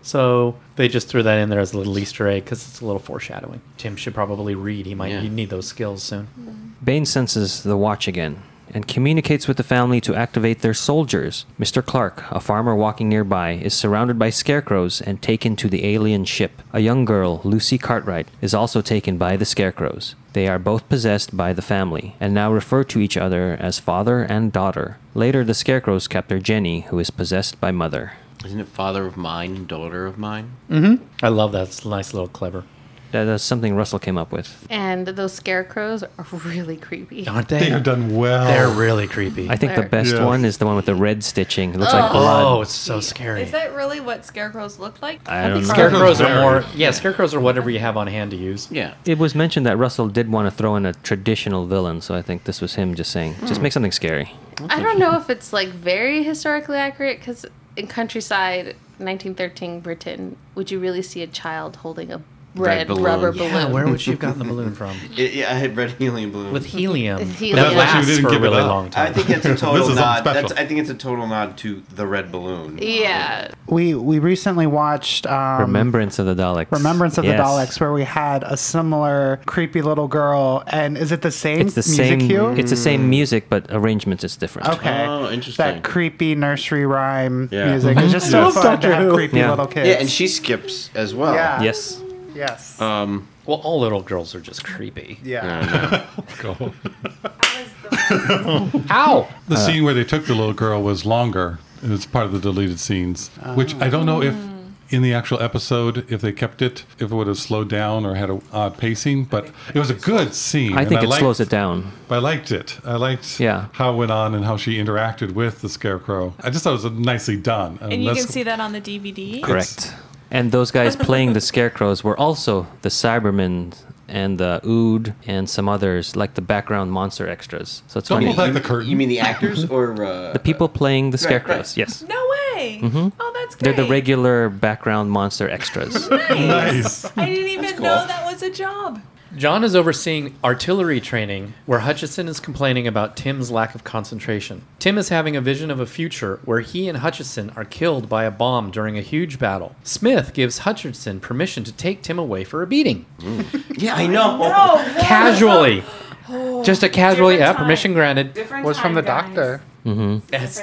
So they just threw that in there as a little Easter egg because it's a little foreshadowing. Tim should probably read. He might Yeah. he'd need those skills soon. Baines senses the watch again and communicates with the family to activate their soldiers. Mister Clark, a farmer walking nearby, is surrounded by scarecrows and taken to the alien ship. A young girl, Lucy Cartwright, is also taken by the scarecrows. They are both possessed by the family and now refer to each other as father and daughter. Later, the scarecrows capture Jenny, who is possessed by mother. Isn't it father of mine, daughter of mine? I love that. It's a nice little clever. That- That's something Russell came up with. And those scarecrows are really creepy. Aren't they? They are done well. They're really creepy. I think the There. best Yes. one is the one with the red stitching. It looks like blood. oh, it's so scary. Is that really what scarecrows look like? I don't know. Scarecrows are Very. more, yeah, scarecrows are whatever you have on hand to use. Yeah. It was mentioned that Russell did want to throw in a traditional villain, so I think this was him just saying, just make something scary. I don't know if it's like very historically accurate because in countryside, nineteen thirteen Britain, would you really see a child holding a red, Red balloon. rubber balloon? Yeah, where would she have gotten the balloon from? It, yeah, I had red helium balloon. With helium. With helium. That That's why she lasts didn't for a give it really up. long time. I think it's a This total is something nod. special. That's, I think it's a total nod to the red balloon. Yeah. We we recently watched um, Remembrance of the Daleks. Remembrance of Yes. the Daleks, where we had a similar creepy little girl. And is it the same It's the music same. cue? It's the same music, but arrangements is different. Okay. Oh, interesting. That creepy nursery rhyme Yeah. music. It's just so Yes. fun Doctor to have Who. creepy Yeah. little kids. Yeah, and she skips as well. Yeah. Yes. Yes. Um, Well, all little girls are just creepy. yeah. I don't know. Go. Ow! The scene where they took the little girl was longer. It was part of the deleted scenes, which I don't know if in the actual episode, if they kept it, if it would have slowed down or had a odd pacing, but it was a good scene. I and think it liked- slows it down. I liked it. I liked Yeah. how it went on and how she interacted with the scarecrow. I just thought it was nicely done. And you that's- can see that on the D V D. Correct. And those guys playing the scarecrows were also the Cybermen and the Ood and some others, like the background monster extras. So it's Don't funny. pull back the curtain. You mean the actors or uh, The people playing the Right, right. scarecrows, yes. No way. Oh, that's They're great. the regular background monster extras. Nice. I didn't even cool. know that was a job. John is overseeing artillery training where Hutchison is complaining about Tim's lack of concentration. Tim is having a vision of a future where he and Hutchison are killed by a bomb during a huge battle. Smith gives Hutchison permission to take Tim away for a beating. Yeah, I know. Casually. Just a casually, Different yeah, time. permission granted. Different Was from time, the guys. doctor. hmm That's- Different time.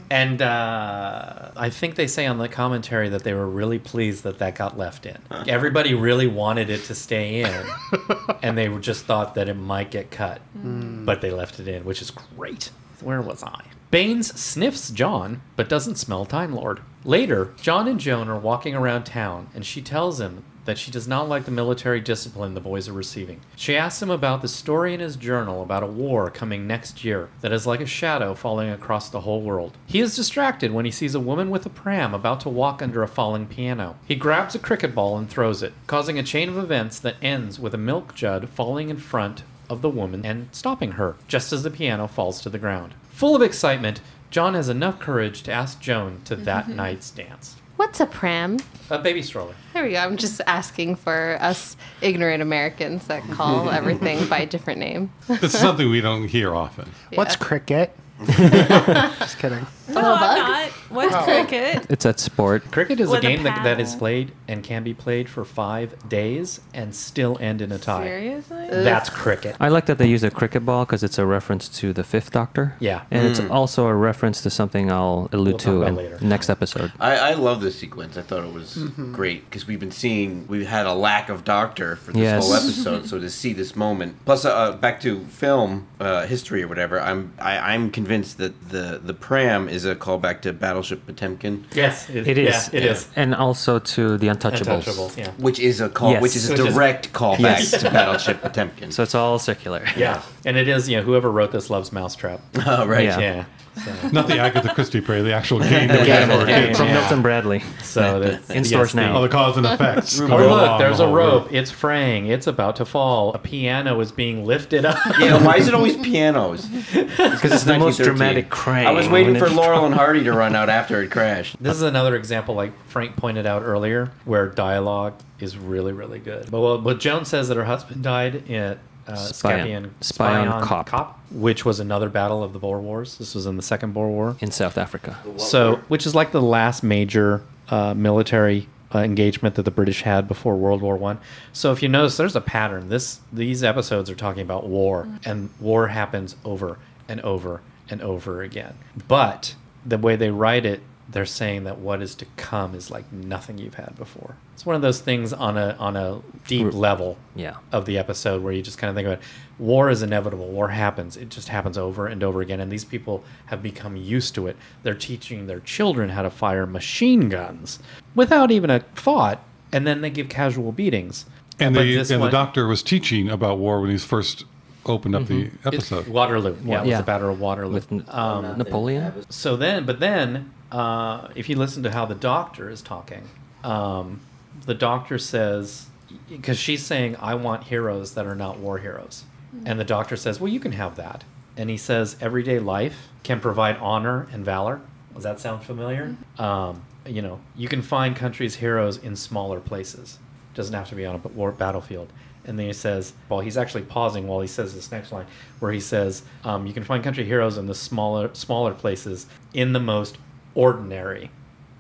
And uh, I think they say on the commentary that they were really pleased that that got left in. Everybody really wanted it to stay in, and they just thought that it might get cut, mm. but they left it in, which is great. Where was I? Baines sniffs John, but doesn't smell Time Lord. Later, John and Joan are walking around town, and she tells him that she does not like the military discipline the boys are receiving. She asks him about the story in his journal about a war coming next year that is like a shadow falling across the whole world. He is distracted when he sees a woman with a pram about to walk under a falling piano. He grabs a cricket ball and throws it, causing a chain of events that ends with a milk jug falling in front of the woman and stopping her, just as the piano falls to the ground. Full of excitement, John has enough courage to ask Joan to that night's dance. What's a pram? A baby stroller. There we go. I'm just asking for us ignorant Americans that call everything by a different name. This is something we don't hear often. Yeah. What's cricket? Just kidding. No, Hello, I'm bug? not. What's Oh. cricket? It's at sport. Cricket is With a a game that, that is paddle. played and can be played for five days and still end in a tie. Seriously? That's cricket. I like that they use a cricket ball because it's a reference to the Fifth Doctor. Yeah. And it's Mm. also a reference to something I'll allude We'll talk to about in later. next episode. I, I love this sequence. I thought it was great because we've been seeing we've had a lack of Doctor for this Yes. whole episode. So to see this moment, plus uh, back to film uh, history or whatever, I'm I, I'm convinced that the the pram is a callback to Battleship Potemkin, Yes, It is. Yeah, it is. And also to the Untouchables. Untouchables, yeah. which is a call, Yes. which is a Which is- direct callback Yes. to Battleship Potemkin. So it's all circular. Yeah. And it is, you know, whoever wrote this loves Mousetrap. Oh, right. Yeah. Yeah. So, Not the Agatha Christie play, the actual game that we Yeah, had for our yeah, kids. from Yeah. Milton Bradley. so that's, In stores now. All the cause and effects. Oh, go look, along there's the a whole rope. route. It's fraying. It's about to fall. A piano is being lifted up. Yeah, why is it always pianos? Because it's the most dramatic crane I was waiting when for it- Laurel and Hardy to run out after it crashed. This is another example, like Frank pointed out earlier, where dialogue is really, really good. But well, but Joan says that her husband died in uh, Spy on- Scapian Spy on Cop. which was another battle of the Boer Wars. This was in the Second Boer War. In South Africa. So, which is like the last major uh, military uh, engagement that the British had before World War One. So, if you notice, there's a pattern. This these episodes are talking about war, and war happens over and over and over again. But the way they write it, they're saying that what is to come is like nothing you've had before. It's one of those things on a on a deep level Yeah. of the episode where you just kind of think about it. War is inevitable. War happens. It just happens over and over again. And these people have become used to it. They're teaching their children how to fire machine guns without even a thought. And then they give casual beatings. And, But the, this and one- the doctor was teaching about war when he first opened up the episode. It- Waterloo. Yeah, it was Yeah. the Battle of Waterloo. With N- um, Napoleon? So then, but then, uh, if you listen to how the doctor is talking, um, the doctor says, because she's saying, I want heroes that are not war heroes. And the doctor says, well, you can have that. And he says, everyday life can provide honor and valor. Does that sound familiar? Um, you know, you can find countries' heroes in smaller places. Doesn't have to be on a war battlefield. And then he says, well, he's actually pausing while he says this next line, where he says, um, you can find country heroes in the smaller, smaller places in the most ordinary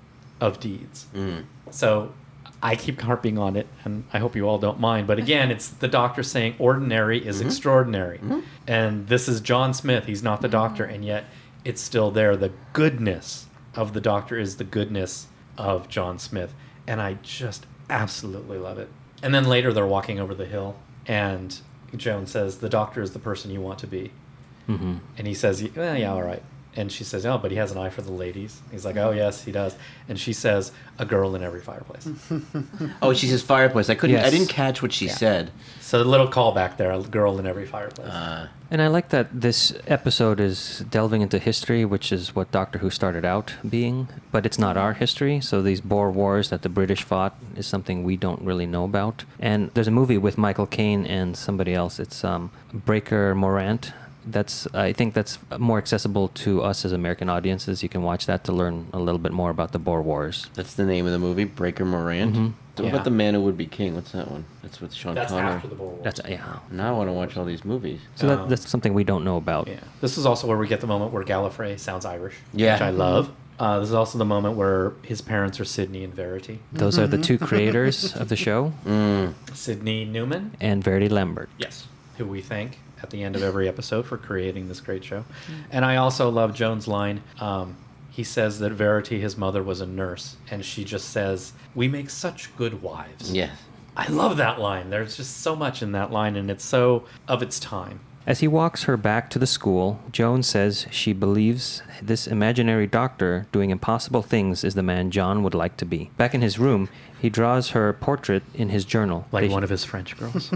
of deeds. Mm. So I keep harping on it, and I hope you all don't mind. But again, it's the doctor saying ordinary is extraordinary. And this is John Smith. He's not the doctor, and yet it's still there. The goodness of the doctor is the goodness of John Smith. And I just absolutely love it. And then later they're walking over the hill, and Joan says, the doctor is the person you want to be. Mm-hmm. And he says, well, yeah, all right. And she says, oh, but he has an eye for the ladies. He's like, oh, yes, he does. And she says, a girl in every fireplace. Oh, she says fireplace. I couldn't. I Yes. didn't catch what she Yeah. said. So a little callback there, a girl in every fireplace. Uh, And I like that this episode is delving into history, which is what Doctor Who started out being, but it's not our history. So these Boer Wars that the British fought is something we don't really know about. And there's a movie with Michael Caine and somebody else. It's um, Breaker Morant. That's I think that's more accessible to us as American audiences. You can watch that to learn a little bit more about the Boer Wars. that's the name of the movie, Breaker Morant. Mhm. What Yeah. about The Man Who Would Be King? What's that one? That's with Sean That's Connery. after the Boer Wars. That's yeah. Now I want to watch all these movies. So that, Um, that's something we don't know about. Yeah. This is also where we get the moment where Gallifrey sounds Irish, Yeah. which I love. Uh, this is also the moment where his parents are Sydney and Verity. Those are the two creators of the show, Mm. Sydney Newman, and Verity Lambert. yes, who we thank at the end of every episode for creating this great show. And I also love Joan's line, um, he says that Verity, his mother, was a nurse, and she just says, "We make such good wives." Yes. I love that line. There's just so much in that line, and it's so of its time. As he walks her back to the school, Joan says she believes this imaginary doctor doing impossible things is the man John would like to be. Back in his room, he draws her portrait in his journal. Like They- one of his French girls.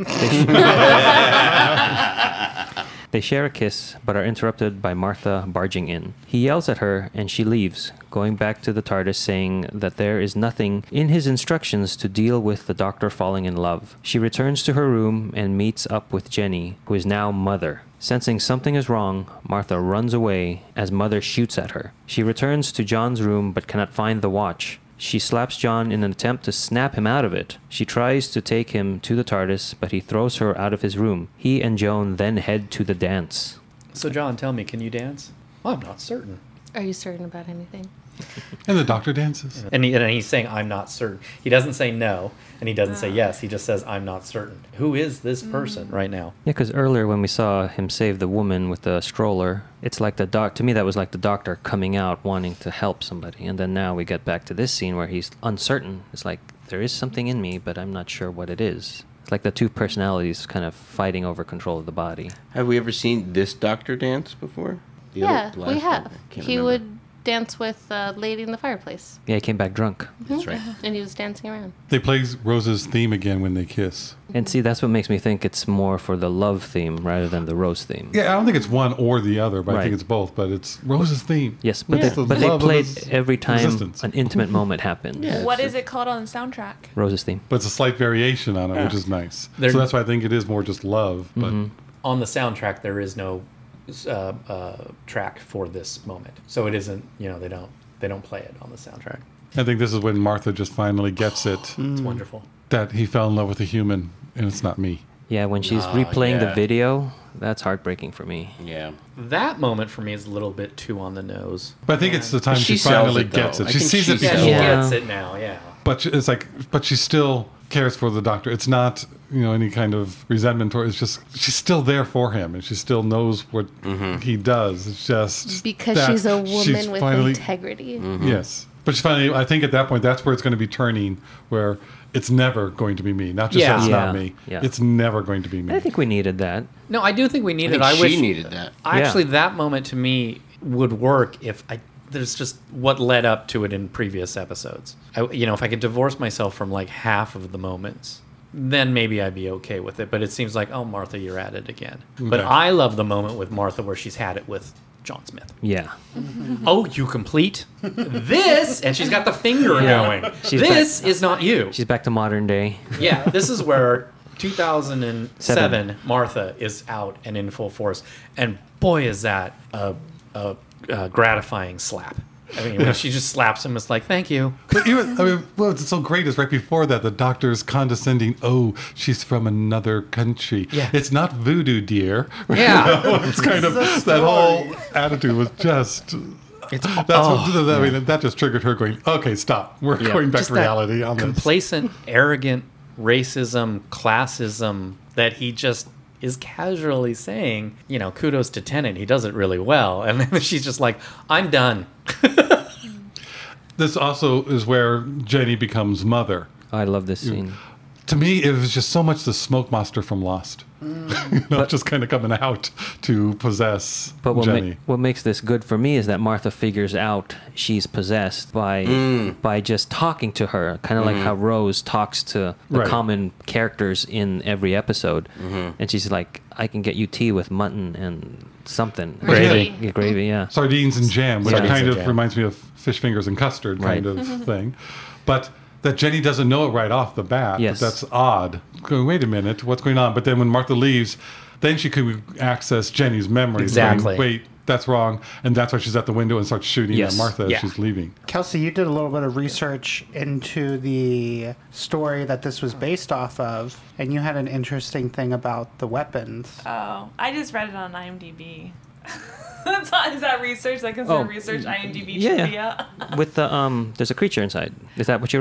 They share a kiss, but are interrupted by Martha barging in. He yells at her, and she leaves, going back to the TARDIS saying that there is nothing in his instructions to deal with the Doctor falling in love. She returns to her room and meets up with Jenny, who is now Mother. Sensing something is wrong, Martha runs away as Mother shoots at her. She returns to John's room but cannot find the watch. She slaps John in an attempt to snap him out of it. She tries to take him to the TARDIS, but he throws her out of his room. He and Joan then head to the dance. So, John, tell me, can you dance? Well, I'm not certain. Are you certain about anything? And the doctor dances. And, he, and he's saying, I'm not certain. He doesn't say no, and he doesn't say yes. He just says, I'm not certain. Who is this person right now? Yeah, because earlier when we saw him save the woman with the stroller, it's like the doc. To me, that was like the doctor coming out wanting to help somebody, and then now we get back to this scene where he's uncertain. It's like there is something in me, but I'm not sure what it is. It's like the two personalities kind of fighting over control of the body. Have we ever seen this doctor dance before? The Yeah, other- the we last have. one? I can't He remember. would dance with uh, Lady in the Fireplace, Yeah, he came back drunk. That's right. and he was dancing around. They play Rose's theme again when they kiss. And see, that's what makes me think it's more for the love theme rather than the Rose theme. Yeah, I don't think it's one or the other, but I Right. think it's both. But it's Rose's theme. Yes, but It's they, the but they love of played his every time resistance. an intimate moment happened. Yeah. What it's is it called on the soundtrack? Rose's theme. But it's a slight variation on it, which Yeah. is nice. They're- so that's why I think it is more just love. But Mhm. On the soundtrack, there is no uh, uh, track for this moment. So it isn't, you know, they don't they don't play it on the soundtrack. I think this is when Martha just finally gets it It's wonderful. that he fell in love with a human and it's not me. Yeah, when she's Ah, replaying the yeah. video, that's heartbreaking for me. Yeah. That moment for me is a little bit too on the nose. But I think it's the time But she, she sells finally it, though. gets it. I She think sees she it Yeah, before. she Yeah. gets it now, yeah. But she- it's like, but she still cares for the doctor. It's not, you know, any kind of resentment or it's just she's still there for him and she still knows what he does. It's just Because that she's a woman she's with finally- integrity. Yes, but she's finally. I think at that point, that's where it's going to be turning, where it's never going to be me. Not just Yeah. that it's Yeah. not me. Yeah. It's never going to be me. I think we needed that. No, I do think we I needed think it. I she wish needed that. Actually, that moment to me would work if I. There's just what led up to it in previous episodes. I, you know, if I could divorce myself from like half of the moments, then maybe I'd be okay with it. But it seems like, oh, Martha, you're at it again. But Okay. I love the moment with Martha where she's had it with John Smith. Yeah. Oh, you complete this, and she's got the finger Yeah. going. She's this is not you. She's back to modern day. Yeah, this is where two thousand seven Martha is out and in full force, and boy, is that a, a, a gratifying slap. I mean, when she just slaps him, it's like, thank you. But even, I mean, what's so great is right before that, the doctor's condescending, oh, she's from another country. Yeah. It's not voodoo, dear. Yeah. You know, it's kind of, that whole attitude was just, It's that's oh, what, I mean, that just triggered her going, okay, stop. We're Yeah. going back just to that reality on this. complacent, arrogant racism, classism that he just is casually saying, you know, kudos to Tennant. He does it really well. And then she's just like, I'm done. This also is where Jenny becomes mother. Oh, I love this scene. To me, it was just so much the smoke monster from Lost. you know, just kind of coming out to possess But what, Jenny. ma- what makes this good for me is that Martha figures out she's possessed by Mm. by just talking to her, kind of like how Rose talks to the Right. common characters in every episode, and she's like, "I can get you tea with mutton and something Gravy. Yeah, gravy, yeah." Sardines and jam, which Sardines kind and of jam. reminds me of fish fingers and custard kind Right. of thing. But that Jenny doesn't know it right off the bat. Yes. That's odd. Going, wait a minute, what's going on? But then when Martha leaves, then she could access Jenny's memories. Exactly. Going, wait, that's wrong. And that's why she's at the window and starts shooting Yes. at Martha as Yeah. she's leaving. Kelsey, you did a little bit of research into the story that this was based off of, and you had an interesting thing about the weapons. Oh, I just read it on IMDb. That's not, is that research? I consider Oh, research IMDb yeah, trivia. yeah. With the um, there's a creature inside. Is that what you read?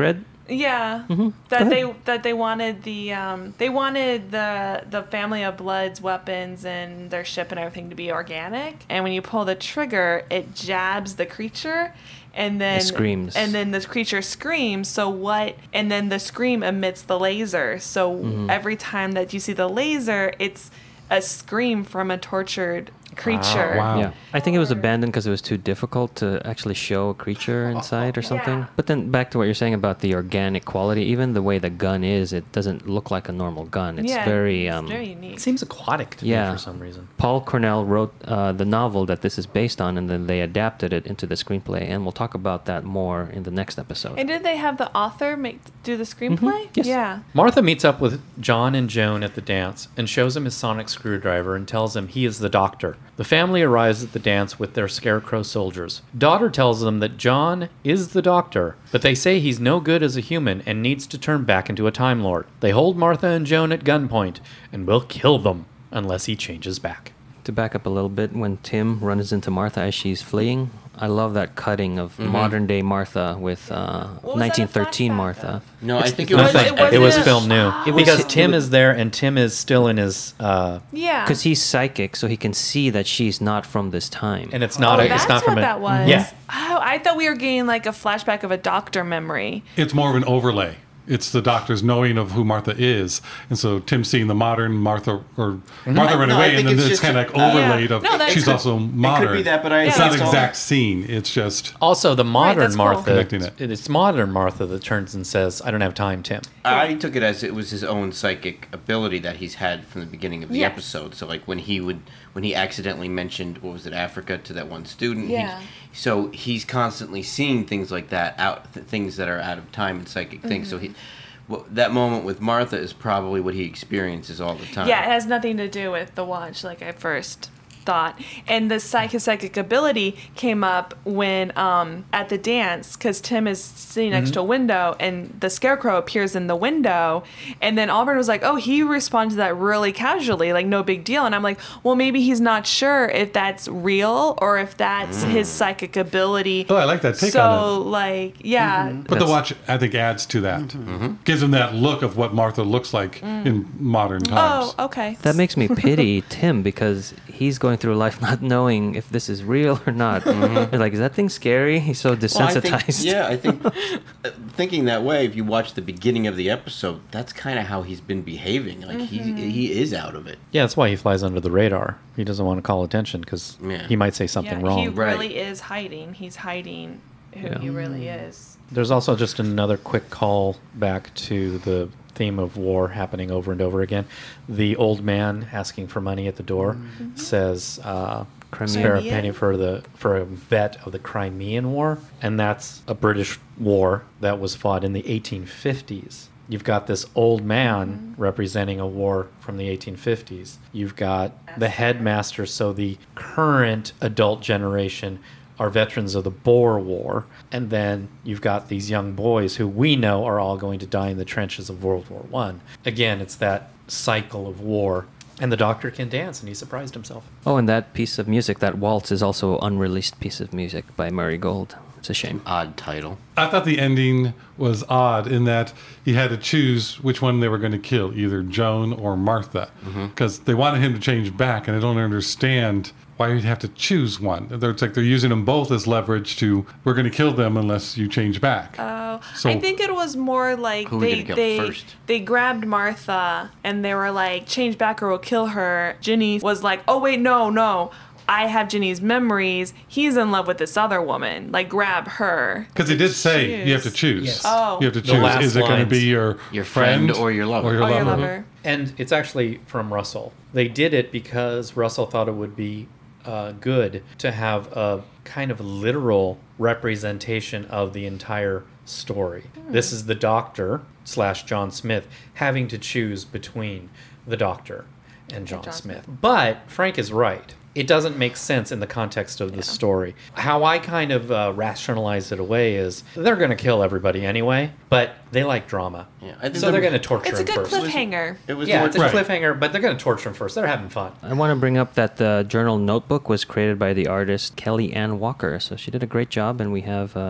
Yeah, Mm-hmm. that they that they wanted the um, they wanted the the family of Blood's weapons and their ship and everything to be organic. And when you pull the trigger, it jabs the creature, and then It screams. and then the creature screams. So what? And then the scream emits the laser. So Mm-hmm. every time that you see the laser, it's a scream from a tortured creature. Wow. Yeah, I think it was abandoned because it was too difficult to actually show a creature inside or something. Yeah. But then back to what you're saying about the organic quality, even the way the gun is, it doesn't look like a normal gun. It's yeah, very, it's um, very unique. It seems aquatic to Yeah. me for some reason. Paul Cornell wrote uh, the novel that this is based on, and then they adapted it into the screenplay, and we'll talk about that more in the next episode. And did they have the author make do the screenplay? Yes. Yeah. Martha meets up with John and Joan at the dance and shows him his sonic screwdriver and tells him he is the doctor. The family arrives at the dance with their scarecrow soldiers. Daughter tells them that John is the doctor, but they say he's no good as a human and needs to turn back into a Time Lord. They hold Martha and Joan at gunpoint and will kill them unless he changes back. To back up a little bit, when Tim runs into Martha as she's fleeing, I love that cutting of modern day Martha with uh, What was that a nineteen thirteen flashback Martha. of? No, I It's- think it it's was. not it It was- was, it- filmed new. It was- because it Tim was- is there and Tim is still in his uh Yeah. Because he's psychic, so he can see that she's not from this time. and it's not oh, a, that's it's not what from a, that was. Yeah. Oh, I thought we were getting like a flashback of a doctor memory. It's more of an overlay. It's the doctor's knowing of who Martha is, and so Tim seeing the modern Martha or Martha I- run no, I away, think and then it's it's just kind a- of like uh, overlaid Yeah. of No, that's she's cool. also modern. It could be that, but I. Yeah, It's not that's an all. exact scene. It's just Also, the modern that's cool. Martha, Connecting it. it's modern Martha that turns and says, "I don't have time, Tim." I took it as it was his own psychic ability that he's had from the beginning of the Yes. episode. So like when he would when he accidentally mentioned what was it Africa to that one student. Yeah. He, so he's constantly seeing things like that out th- things that are out of time and psychic things. So he. Well, that moment with Martha is probably what he experiences all the time. Yeah, it has nothing to do with the watch, like I first thought. And the psychic psychic ability came up when um, at the dance, because Tim is sitting next to a window, and the scarecrow appears in the window, and then Auburn was like, "Oh, he responded to that really casually, like no big deal." And I'm like, "Well, maybe he's not sure if that's real or if that's his psychic ability." Oh, I like that take so, on it. like, yeah, But the That's- watch, I think, adds to that. Gives him that look of what Martha looks like in modern times. oh, okay. That makes me pity Tim because he's going through life not knowing if this is real or not. You're like, is that thing scary? He's so Well, I desensitized. think, yeah, I think uh, thinking that way, if you watch the beginning of the episode, that's kind of how he's been behaving. Like he he is out of it. Yeah, that's why he flies under the radar. He doesn't want to call attention because Yeah. he might say something yeah, wrong. He Right. really is hiding. He's hiding who Yeah. he really is. There's also just another quick call back to the theme of war happening over and over again. The old man asking for money at the door says, uh, Crimean. "Spare a Crimean? penny for the for a vet of the Crimean War," and that's a British war that was fought in the eighteen fifties. You've got this old man representing a war from the eighteen fifties. You've got the headmaster, so the current adult generation are veterans of the Boer War, and then you've got these young boys who we know are all going to die in the trenches of World War One. Again, it's that cycle of war, and the doctor can dance, and he surprised himself. Oh, and that piece of music, that waltz, is also an unreleased piece of music by Murray Gold. It's a shame. Odd title. I thought the ending was odd in that he had to choose which one they were going to kill, either Joan or Martha, because they wanted him to change back, and I don't understand why you'd have to choose one. They're- It's like they're using them both as leverage to, we're going to kill them unless you change back. Oh, So- I think it was more like Who are we they gonna kill they first? they grabbed Martha and they were like, change back or we'll kill her. Ginny was like, oh wait, no, no. I have Ginny's memories. He's in love with this other woman. Like, grab her. Because he did say you have to choose. Yes. Oh. You have to The choose. last Is it going to lines. be your, Your friend or your lover? Or your Oh, your lover? lover. And it's actually from Russell. They did it because Russell thought it would be uh, good to have a kind of literal representation of the entire story. This is the doctor slash John Smith having to choose between the doctor and John, John Smith. Smith. But Frank is right. It doesn't make sense in the context of the story. How I kind of uh, rationalize it away is they're going to kill everybody anyway, but they like drama. Yeah, I think so they're the- going to torture It's a him good first. cliffhanger. It was Yeah, more, it's a Right. cliffhanger, but they're going to torture him first. They're having fun. I want to bring up that the journal notebook was created by the artist Kelly Ann Walker, so she did a great job, and we have uh,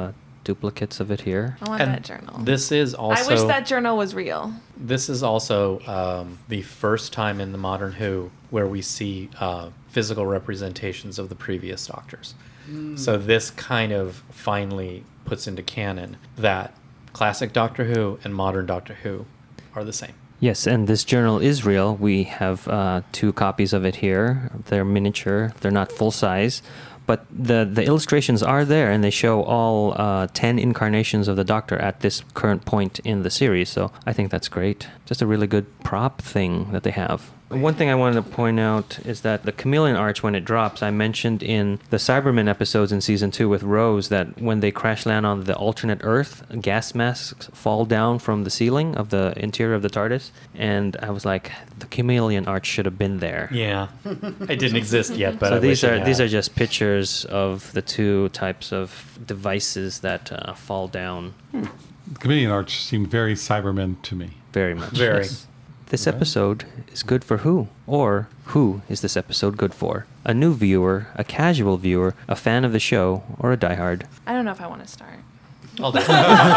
duplicates of it here. I want And that journal. This is also. I wish that journal was real. This is also um, the first time in the Modern Who where we see uh, physical representations of the previous Doctors. Mm. So this kind of finally puts into canon that classic Doctor Who and modern Doctor Who are the same. Yes, and this journal is real. We have uh, two copies of it here. They're miniature. They're not full size. But the, the illustrations are there, and they show all uh, ten incarnations of the Doctor at this current point in the series. So I think that's great. Just a really good prop thing that they have. One thing I wanted to point out is that the chameleon arch, when it drops, I mentioned in the Cybermen episodes in season two with Rose that when they crash land on the alternate Earth, gas masks fall down from the ceiling of the interior of the TARDIS. And I was like, the chameleon arch should have been there. Yeah, it didn't exist yet, but so I these wish it are had. these are just pictures of the two types of devices that uh, fall down. The Chameleon Arch seemed very Cybermen to me. Very much. Very. Yes. This episode is good for who? Or who is this episode good for? A new viewer, a casual viewer, a fan of the show, or a diehard? I don't know if I want to start. I'll do it.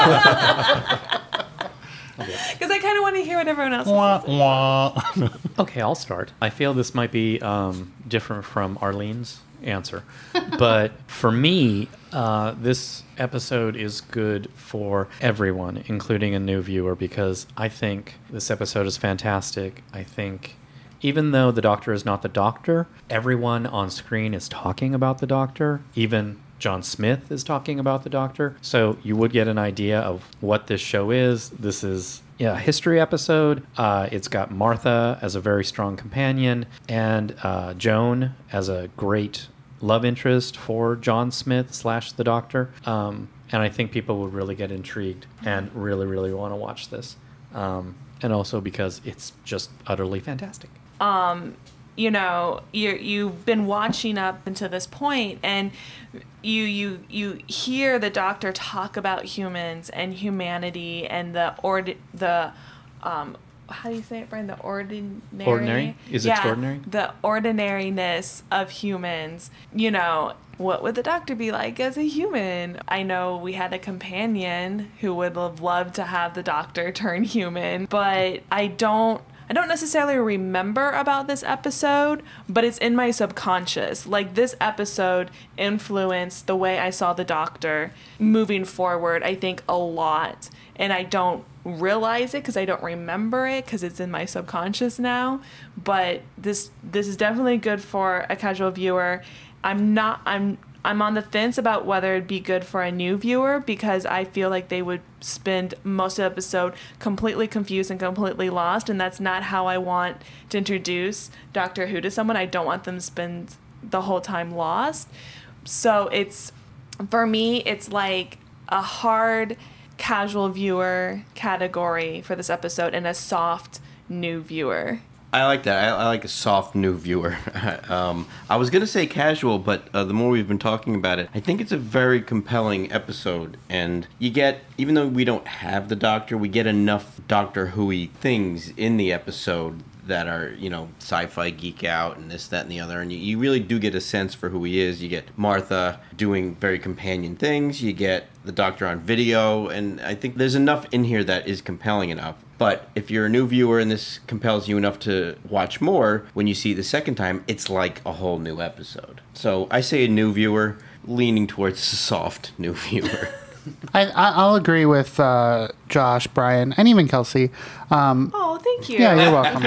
Because I kind of want to hear what everyone else Wah, has to say. wah. Okay, I'll start. I feel this might be um, different from Arlene's answer. But for me, uh, this episode is good for everyone, including a new viewer, because I think this episode is fantastic. I think even though the Doctor is not the Doctor, everyone on screen is talking about the Doctor. Even John Smith is talking about the Doctor. So you would get an idea of what this show is. This is yeah, a history episode. Uh, it's got Martha as a very strong companion and uh, Joan as a great love interest for John Smith slash the Doctor. Um, and I think people would really get intrigued and really, really want to watch this. Um, and also because it's just utterly fantastic. Um, you know, you you've been watching up until this point, and you you you hear the Doctor talk about humans and humanity and the ord the um how do you say it, Brian? The ordinary. Ordinary? Is yeah, extraordinary? The ordinariness of humans. You know, what would the Doctor be like as a human? I know we had a companion who would have loved to have the Doctor turn human, but I don't. I don't necessarily remember about this episode, but it's in my subconscious. Like, this episode influenced the way I saw the Doctor moving forward, I think, a lot. And I don't realize it because I don't remember it because it's in my subconscious now. But this this is definitely good for a casual viewer. I'm not I'm I'm on the fence about whether it'd be good for a new viewer because I feel like they would spend most of the episode completely confused and completely lost, and that's not how I want to introduce Doctor Who to someone. I don't want them to spend the whole time lost. So it's, for me, it's like a hard casual viewer category for this episode and a soft new viewer. I like that. I, I like a soft new viewer. um, I was going to say casual, but uh, the more we've been talking about it, I think it's a very compelling episode. And you get, even though we don't have the Doctor, we get enough Doctor Who-y things in the episode that are, you know, sci-fi geek out and this, that, and the other. And you, you really do get a sense for who he is. You get Martha doing very companion things. You get the Doctor on video. And I think there's enough in here that is compelling enough. But if you're a new viewer and this compels you enough to watch more, when you see it the second time, it's like a whole new episode. So I say a new viewer, leaning towards a soft new viewer. I, I I'll agree with uh, Josh, Brian, and even Kelsey. Um, Oh, thank you. yeah, you're welcome.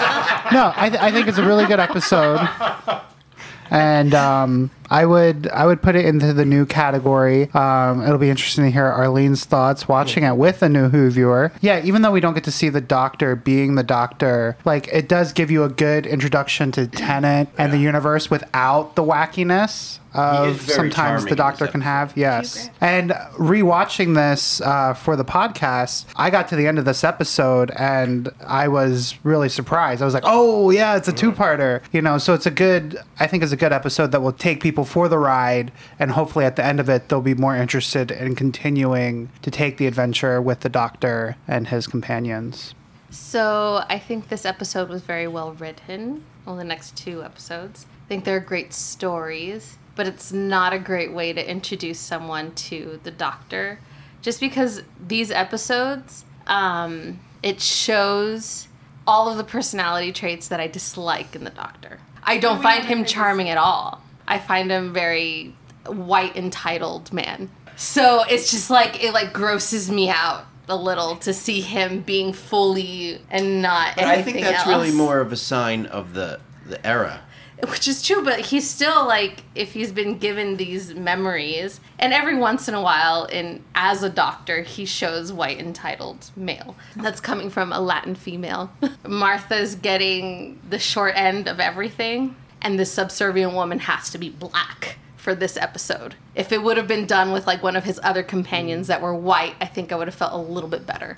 No, I, th- I think it's a really good episode, and um, I would I would put it into the new category. Um, it'll be interesting to hear Arlene's thoughts watching it with a new Who viewer. Yeah, even though we don't get to see the Doctor being the Doctor, like, it does give you a good introduction to Tennant and the universe without the wackiness of very sometimes charming the in Doctor this can have. He's Yes. great. And rewatching this uh, for the podcast, I got to the end of this episode and I was really surprised. I was like, oh, yeah, it's a two-parter. You know, so it's a good, I think it's a good episode that will take people for the ride. And hopefully at the end of it, they'll be more interested in continuing to take the adventure with the Doctor and his companions. So I think this episode was very well written. Well, the next two episodes. I think they're great stories. but it's not a great way to introduce someone to the Doctor. Just because these episodes, um, it shows all of the personality traits that I dislike in the Doctor. I don't find him charming at all. I find him very white entitled man. So it's just like, it like grosses me out a little to see him being fully and not But anything I think that's else. really more of a sign of the the era. Which is true, but he's still like, if he's been given these memories, and every once in a while, in as a doctor, he shows white entitled male. That's coming from a Latin female. Martha's getting the short end of everything, and the subservient woman has to be black for this episode. If it would have been done with like one of his other companions that were white, I think I would have felt a little bit better.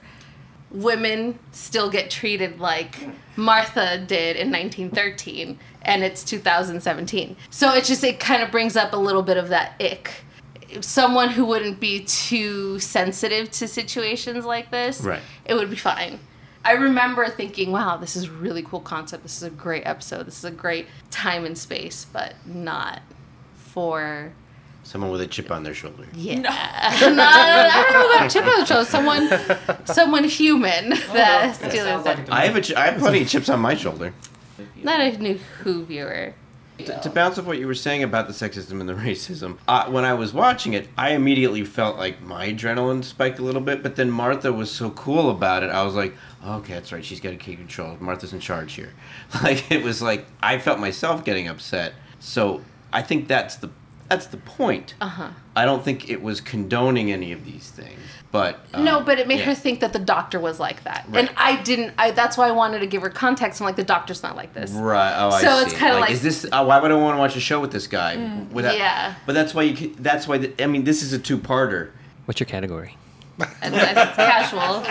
Women still get treated like Martha did in nineteen thirteen, and it's two thousand seventeen. So it just, it kind of brings up a little bit of that ick. Someone who wouldn't be too sensitive to situations like this, Right. it would be fine. I remember thinking, wow, this is a really cool concept. This is a great episode. This is a great time and space, but not for... Someone with a chip on their shoulder. Yeah. No. no, I don't know about chip on the shoulder. Someone, someone human that deals with it. I have a ch- I have plenty of chips on my shoulder. Not a new Who viewer. T- to bounce off what you were saying about the sexism and the racism, uh, when I was watching it, I immediately felt like my adrenaline spiked a little bit, but then Martha was so cool about it, I was like, oh, okay, that's right, she's got to keep control. Martha's in charge here. Like, it was like, I felt myself getting upset. So I think that's the that's the point. Uh-huh. I don't think it was condoning any of these things, but... Um, No, but it made yeah. her think that the doctor was like that. Right. And I didn't, I, that's why I wanted to give her context. I'm like, the doctor's not like this. Right. Oh, I So see. it's kinda like- is this? Uh, why would I want to watch a show with this guy? Without, yeah. But that's why you. Can, that's why. The, I mean, this is a two-parter. What's your category? And it's casual.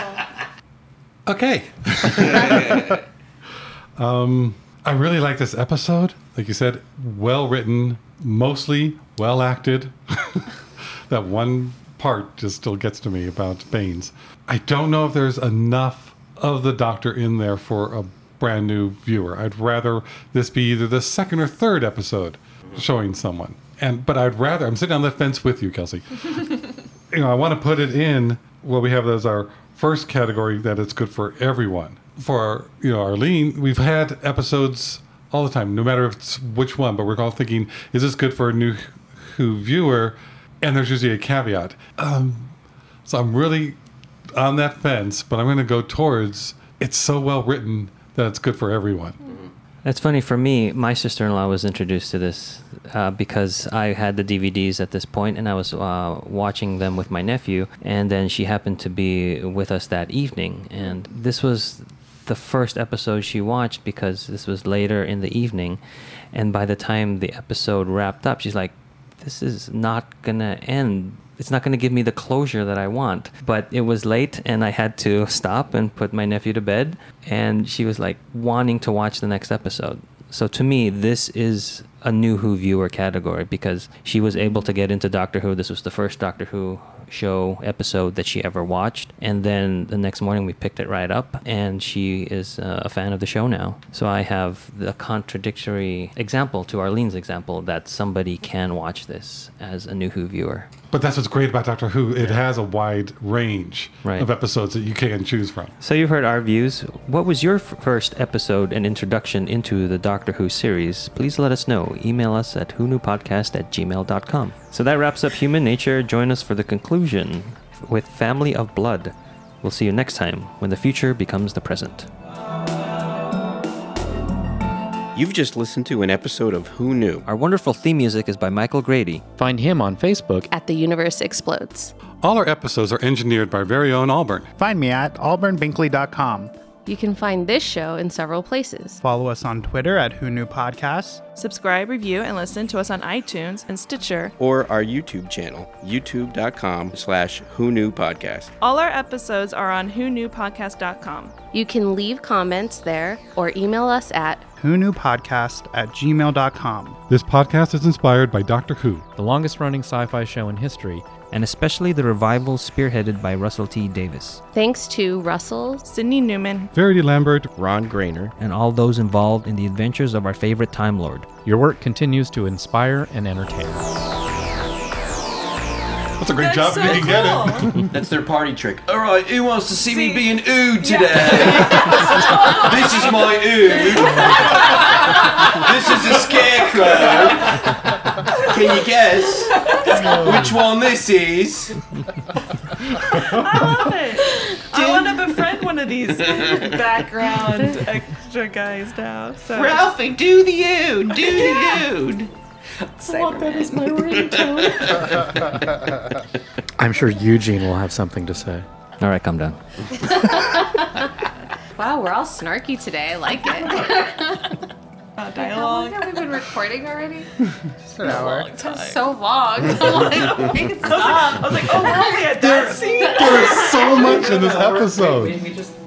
Okay. um, I really like this episode. Like you said, well written, mostly well acted. That one part just still gets to me about Baines. I don't know if there's enough of the Doctor in there for a brand new viewer. I'd rather this be either the second or third episode showing someone. And but I'd rather, I'm sitting on the fence with you, Kelsey. You know, I want to put it in what we have as our first category, that it's good for everyone. For, you know, Arlene, we've had episodes all the time, no matter if it's which one, but we're all thinking, is this good for a new Who viewer? And there's usually a caveat. Um, so I'm really on that fence, but I'm going to go towards it's so well written that it's good for everyone. That's funny. For me, my sister-in-law was introduced to this uh, because I had the D V Ds at this point, and I was uh, watching them with my nephew, and then she happened to be with us that evening. And this was the first episode she watched because this was later in the evening. And by the time the episode wrapped up, she's like, this is not going to end. It's not going to give me the closure that I want. But it was late, and I had to stop and put my nephew to bed. And she was like wanting to watch the next episode. So to me, this is a new Who viewer category because she was able to get into Doctor Who. This was the first Doctor Who show episode that she ever watched. And then the next morning we picked it right up, and she is uh, a fan of the show now. So I have the contradictory example to Arlene's example that somebody can watch this as a new Who viewer. But that's what's great about Doctor Who. It has a wide range Right. of episodes that you can choose from. So you've heard our views. What was your f- first episode and introduction into the Doctor Who series? Please let us know. Email us at who knew podcast at gmail dot com. So that wraps up Human Nature. Join us for the conclusion with Family of Blood. We'll see you next time when the future becomes the present. You've just listened to an episode of Who Knew. Our wonderful theme music is by Michael Grady. Find him on Facebook. At The Universe Explodes. All our episodes are engineered by our very own Auburn. Find me at auburn binkley dot com. You can find this show in several places. Follow us on Twitter at Who Knew Podcasts. Subscribe, review, and listen to us on iTunes and Stitcher. Or our YouTube channel, youtube.com slash Who Knew Podcast. All our episodes are on who knew podcast dot com. You can leave comments there or email us at who knew podcast at gmail dot com. This podcast is inspired by Doctor Who. The longest running sci-fi show in history. And especially the revival spearheaded by Russell T. Davis. Thanks to Russell, Sydney Newman, Verity Lambert, Ron Grainer. And all those involved in the adventures of our favorite Time Lord. Your work continues to inspire and entertain. That's a great That's job so if you can get it. cool. That's their party trick. All right, who wants to see, me See- being oohed today? Yeah. This is my ood. This is a scarecrow. Can you guess which one this is? I love it. I want to befriend one of these background extra guys now. So. Ralphie, do the ood. Do the ood. I'm sure Eugene will have something to say. All right, calm down. Wow, we're all snarky today. I like it. Uh, How long dialogue. have we been recording already? Just an hour. That's so long. I'm like, make it stop. I was like, oh, we're only at that scene. There's so much in this episode. we just